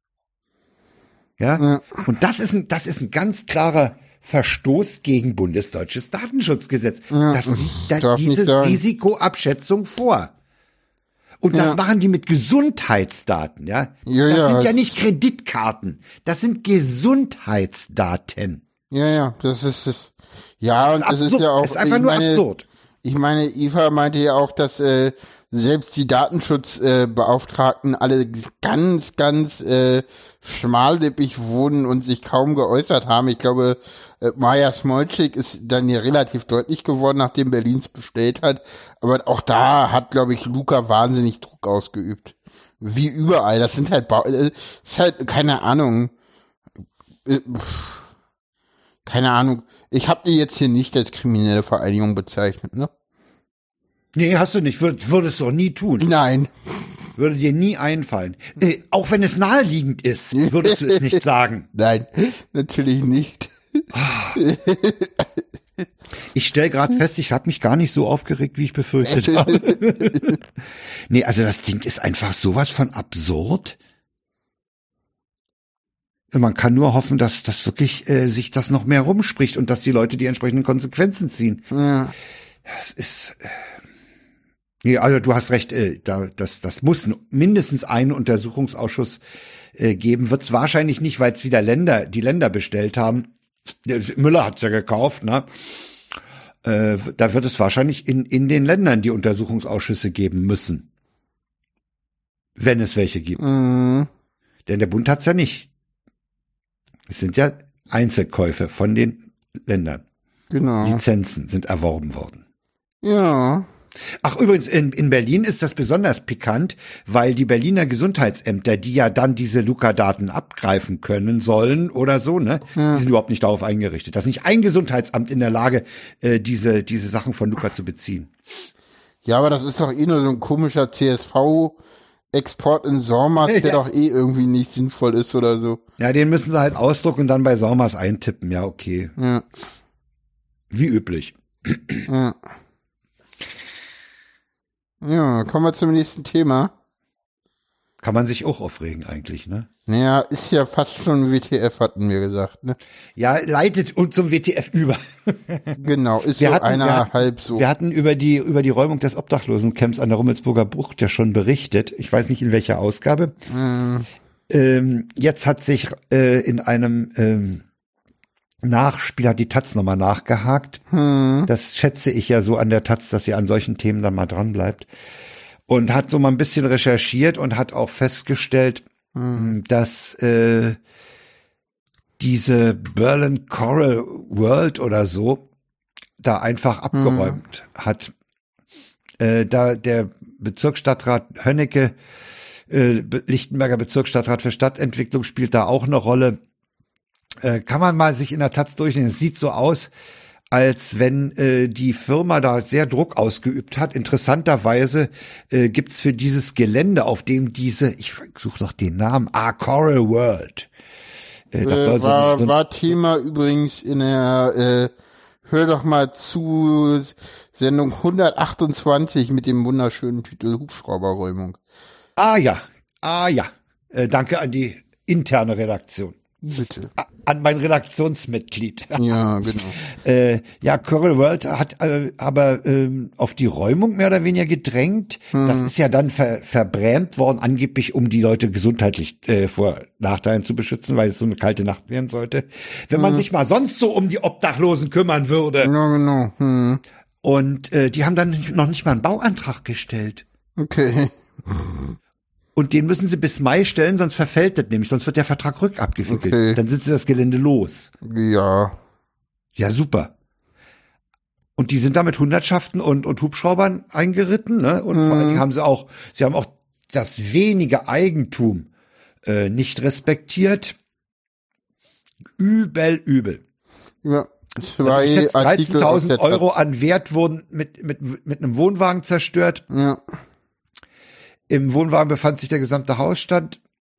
Ja. Und das ist ein ganz klarer Verstoß gegen bundesdeutsches Datenschutzgesetz. Das sieht diese Risikoabschätzung vor. Und das machen die mit Gesundheitsdaten, ja? Das sind ja nicht Kreditkarten. Das sind Gesundheitsdaten. Ja, das ist es. Ja, und das ist ja auch. Das ist einfach nur absurd. Ich meine, Eva meinte ja auch, dass selbst die Datenschutzbeauftragten alle ganz schmallippig wurden und sich kaum geäußert haben. Ich glaube, Maja Smolczyk ist dann ja relativ deutlich geworden, nachdem Berlin's bestellt hat. Aber auch da hat, glaube ich, Luca wahnsinnig Druck ausgeübt. Wie überall. Das sind halt, ist halt, keine Ahnung. Keine Ahnung. Ich habe die jetzt hier nicht als kriminelle Vereinigung bezeichnet, ne? Nee, hast du nicht. Würdest du auch nie tun. Nein. Würde dir nie einfallen. Auch wenn es naheliegend ist, würdest du es nicht sagen. Nein, natürlich nicht. Ich stelle gerade fest, ich habe mich gar nicht so aufgeregt, wie ich befürchtet habe. Nee, also das Ding ist einfach sowas von absurd. Man kann nur hoffen, dass das wirklich sich das noch mehr rumspricht und dass die Leute die entsprechenden Konsequenzen ziehen. Ja. Das ist... Nee, also du hast recht, das muss mindestens einen Untersuchungsausschuss geben. Wird es wahrscheinlich nicht, weil es wieder die Länder bestellt haben. Müller hat's ja gekauft, ne? Da wird es wahrscheinlich in den Ländern die Untersuchungsausschüsse geben müssen. Wenn es welche gibt. Denn der Bund hat's ja nicht. Es sind ja Einzelkäufe von den Ländern. Genau. Lizenzen sind erworben worden. Ja. Ach, übrigens, in Berlin ist das besonders pikant, weil die Berliner Gesundheitsämter, die ja dann diese Luca-Daten abgreifen können sollen oder so, ne, die sind überhaupt nicht darauf eingerichtet. Da ist nicht ein Gesundheitsamt in der Lage, diese Sachen von Luca zu beziehen. Ja, aber das ist doch eh nur so ein komischer CSV-Export in SORMAS, der doch eh irgendwie nicht sinnvoll ist oder so. Ja, den müssen sie halt ausdrucken und dann bei SORMAS eintippen. Ja, okay. Ja. Wie üblich. Ja. Ja, kommen wir zum nächsten Thema. Kann man sich auch aufregen eigentlich, ne? Naja, ist ja fast schon WTF, hatten wir gesagt, ne? Ja, leitet uns zum WTF über. Genau, ist Wir so hatten- halb so. Wir hatten über die Räumung des Obdachlosencamps an der Rummelsburger Bucht ja schon berichtet. Ich weiß nicht in welcher Ausgabe. Jetzt hat sich in einem Nachspiel hat die Taz nochmal nachgehakt. Das schätze ich ja so an der Taz, dass sie an solchen Themen dann mal dran bleibt. Und hat so mal ein bisschen recherchiert und hat auch festgestellt, dass diese Berlin Coral World oder so da einfach abgeräumt hat. Da der Bezirksstadtrat Hönnecke, Lichtenberger Bezirksstadtrat für Stadtentwicklung, spielt da auch eine Rolle. Kann man mal sich in der Taz durchlesen. Es sieht so aus, als wenn die Firma da sehr Druck ausgeübt hat. Interessanterweise gibt's für dieses Gelände, auf dem diese, ich suche noch den Namen, Coral World. Das soll war Thema übrigens in der hör doch mal zu Sendung 128 mit dem wunderschönen Titel Hubschrauberräumung. Ja. Danke an die interne Redaktion. Bitte. An mein Redaktionsmitglied. Ja, genau. Coral World hat aber auf die Räumung mehr oder weniger gedrängt. Das ist ja dann verbrämt worden, angeblich um die Leute gesundheitlich vor Nachteilen zu beschützen, weil es so eine kalte Nacht werden sollte. Wenn man sich mal sonst so um die Obdachlosen kümmern würde. Ja, genau. Und die haben dann noch nicht mal einen Bauantrag gestellt. Okay. Und den müssen sie bis Mai stellen, sonst verfällt das nämlich, sonst wird der Vertrag rückabgewickelt. Okay. Dann sind sie das Gelände los. Ja. Ja, super. Und die sind da mit Hundertschaften und Hubschraubern eingeritten, ne? Und vor allen Dingen haben sie haben auch das wenige Eigentum nicht respektiert. Übel. Ja. Also ich schätze, 13.000 Euro an Wert wurden mit einem Wohnwagen zerstört. Ja. Im Wohnwagen befand sich der gesamte Hausstand.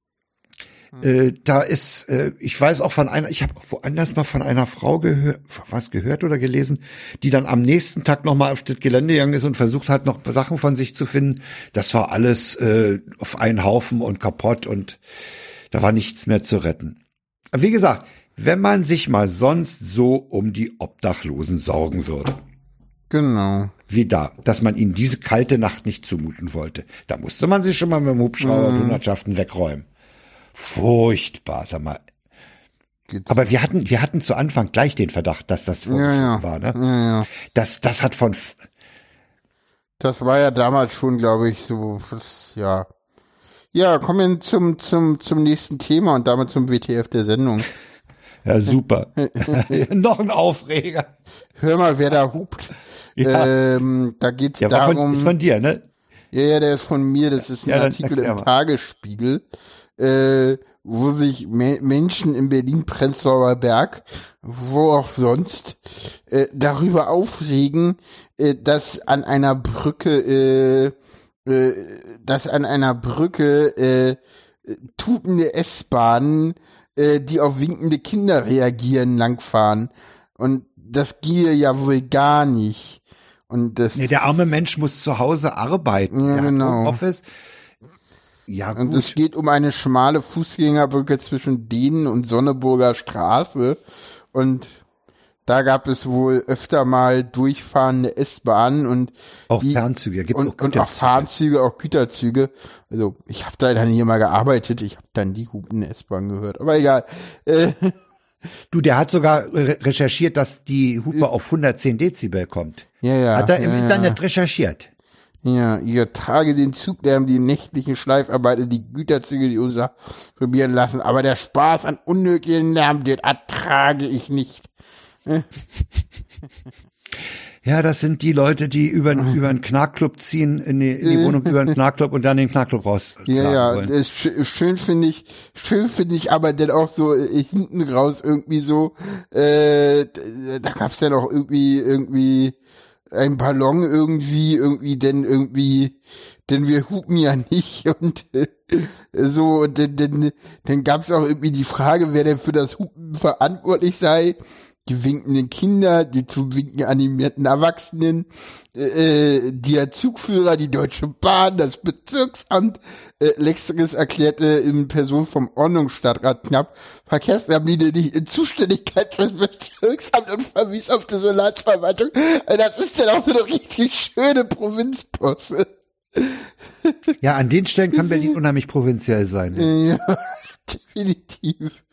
Da ist, ich weiß auch ich habe woanders mal von einer Frau gehört oder gelesen, die dann am nächsten Tag nochmal auf das Gelände gegangen ist und versucht hat, noch Sachen von sich zu finden. Das war alles auf einen Haufen und kaputt und da war nichts mehr zu retten. Aber wie gesagt, wenn man sich mal sonst so um die Obdachlosen sorgen würde. Genau. Wie da, dass man ihnen diese kalte Nacht nicht zumuten wollte. Da musste man sich schon mal mit dem Hubschrauber und Hundertschaften wegräumen. Furchtbar, sag mal. Aber wir hatten zu Anfang gleich den Verdacht, dass das vorgeschrieben war, ne? Ja. Das hat von... Das war ja damals schon, glaube ich, so, ja. Ja, kommen wir zum nächsten Thema und damit zum WTF der Sendung. Ja, super. Noch ein Aufreger. Hör mal, wer da hupt. Ja. Da geht's darum. Ist von dir, ne? Ja, der ist von mir. Das ist ein Artikel im Tagesspiegel, wo sich Menschen in Berlin-Prenzlauer Berg, wo auch sonst, darüber aufregen, dass an einer Brücke tutende S-Bahnen, die auf winkende Kinder reagieren, langfahren. Und das gehe ja wohl gar nicht. Und das. Nee, der arme Mensch muss zu Hause arbeiten. Ja, genau. Homeoffice. Ja, gut. Und es geht um eine schmale Fußgängerbrücke zwischen Dehnen und Sonneburger Straße. Und da gab es wohl öfter mal durchfahrende S-Bahnen und auch Fernzüge. Gibt's auch und auch Fahrzüge, auch Güterzüge. Also ich habe da dann hier mal gearbeitet. Ich habe dann die hupende S-Bahn gehört. Aber egal. Du, der hat sogar recherchiert, dass die Hupe auf 110 Dezibel kommt. Ja. Hat er im Internet recherchiert. Ja, ihr trage den Zuglärm, die nächtlichen Schleifarbeiter, die Güterzüge, die uns probieren lassen. Aber der Spaß an unnötigen Lärm, den ertrage ich nicht. Ja, das sind die Leute, die über einen Knarkclub ziehen, in die Wohnung über einen Knarkclub und dann den Knarkclub raus. Ja, schön finde ich aber dann auch so hinten raus irgendwie so, da gab's dann auch irgendwie ein Ballon denn wir hupen ja nicht und dann gab's auch irgendwie die Frage, wer denn für das Hupen verantwortlich sei. die winkenden Kinder, die zum Winken animierten Erwachsenen, der Zugführer, die Deutsche Bahn, das Bezirksamt, letzteres erklärte in Person vom Ordnungsstadtrat knapp, Verkehrsamt liege nicht in Zuständigkeit des Bezirksamts und verwies auf die Senatsverwaltung. Das ist ja auch so eine richtig schöne Provinzposse. Ja, an den Stellen kann Berlin unheimlich provinziell sein. Ja, definitiv.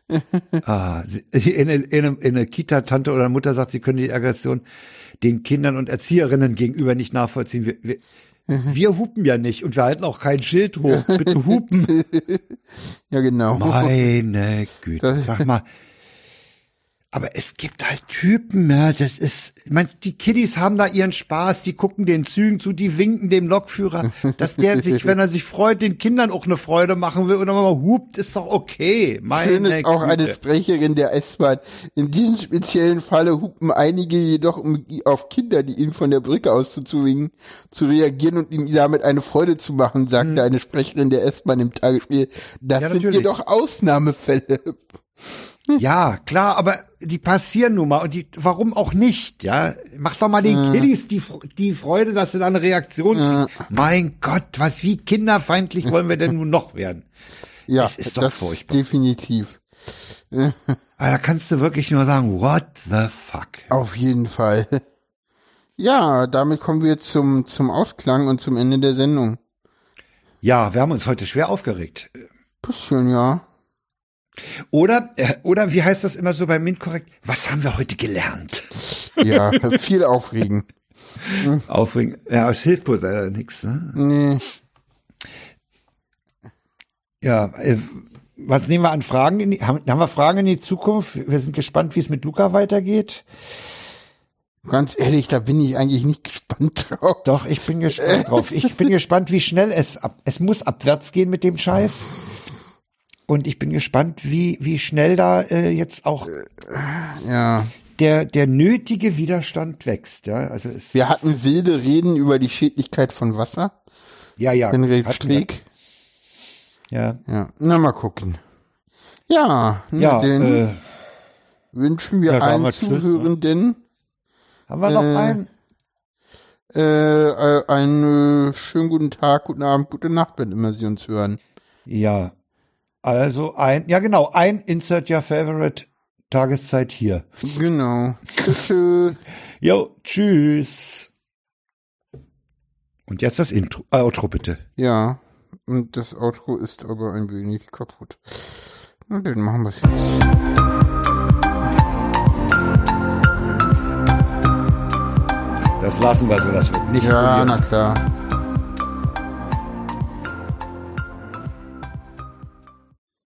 In eine Kita-Tante oder Mutter sagt, sie können die Aggression den Kindern und Erzieherinnen gegenüber nicht nachvollziehen. Wir hupen ja nicht und wir halten auch kein Schild hoch. Bitte hupen. Ja, genau. Meine Güte, sag mal. Aber es gibt halt Typen, ja, das ist, ich meine, die Kiddies haben da ihren Spaß, die gucken den Zügen zu, die winken dem Lokführer, dass der sich, wenn er sich freut, den Kindern auch eine Freude machen will und dann mal hupt, ist doch okay. Schön ist auch eine Sprecherin der S-Bahn. In diesem speziellen Falle hupen einige jedoch, um auf Kinder, die ihnen von der Brücke aus zuzuwinken, zu reagieren und ihnen damit eine Freude zu machen, sagte eine Sprecherin der S-Bahn im Tagesspiel. Das sind jedoch Ausnahmefälle. Ja, klar, aber die passieren nun mal und warum auch nicht, ja? Mach doch mal den Kiddies die Freude, dass sie da eine Reaktion kriegen. Mein Gott, wie kinderfeindlich wollen wir denn nun noch werden? Ja, das ist doch furchtbar. Definitiv. Aber da kannst du wirklich nur sagen, what the fuck? Auf jeden Fall. Ja, damit kommen wir zum Ausklang und zum Ende der Sendung. Ja, wir haben uns heute schwer aufgeregt. Bisschen, ja. Oder wie heißt das immer so beim MINT-Korrekt? Was haben wir heute gelernt? Ja, viel aufregen. Aufregen. Ja, es hilft wohl nichts, ne? Nee. Ja, was nehmen wir an Fragen? Haben wir Fragen in die Zukunft? Wir sind gespannt, wie es mit Luca weitergeht. Ganz ehrlich, da bin ich eigentlich nicht gespannt drauf. Doch, ich bin gespannt drauf. Ich bin gespannt, wie schnell es muss abwärts gehen mit dem Scheiß. Und ich bin gespannt, wie schnell da jetzt auch der nötige Widerstand wächst. Ja, also wir hatten wilde Reden über die Schädlichkeit von Wasser. Ja. Henrik Streeck. Ja. Na, mal gucken. Ja, dann wünschen wir allen Zuhörenden. Haben wir noch einen? Einen schönen guten Tag, guten Abend, gute Nacht, wenn immer Sie uns hören. Ja. Also ein Insert Your Favorite Tageszeit hier. Genau. Tschüss. Jo, tschüss. Und jetzt das Outro bitte. Ja, und das Outro ist aber ein wenig kaputt. Na, dann machen wir es jetzt. Das lassen wir so, das wird nicht probiert. Na klar.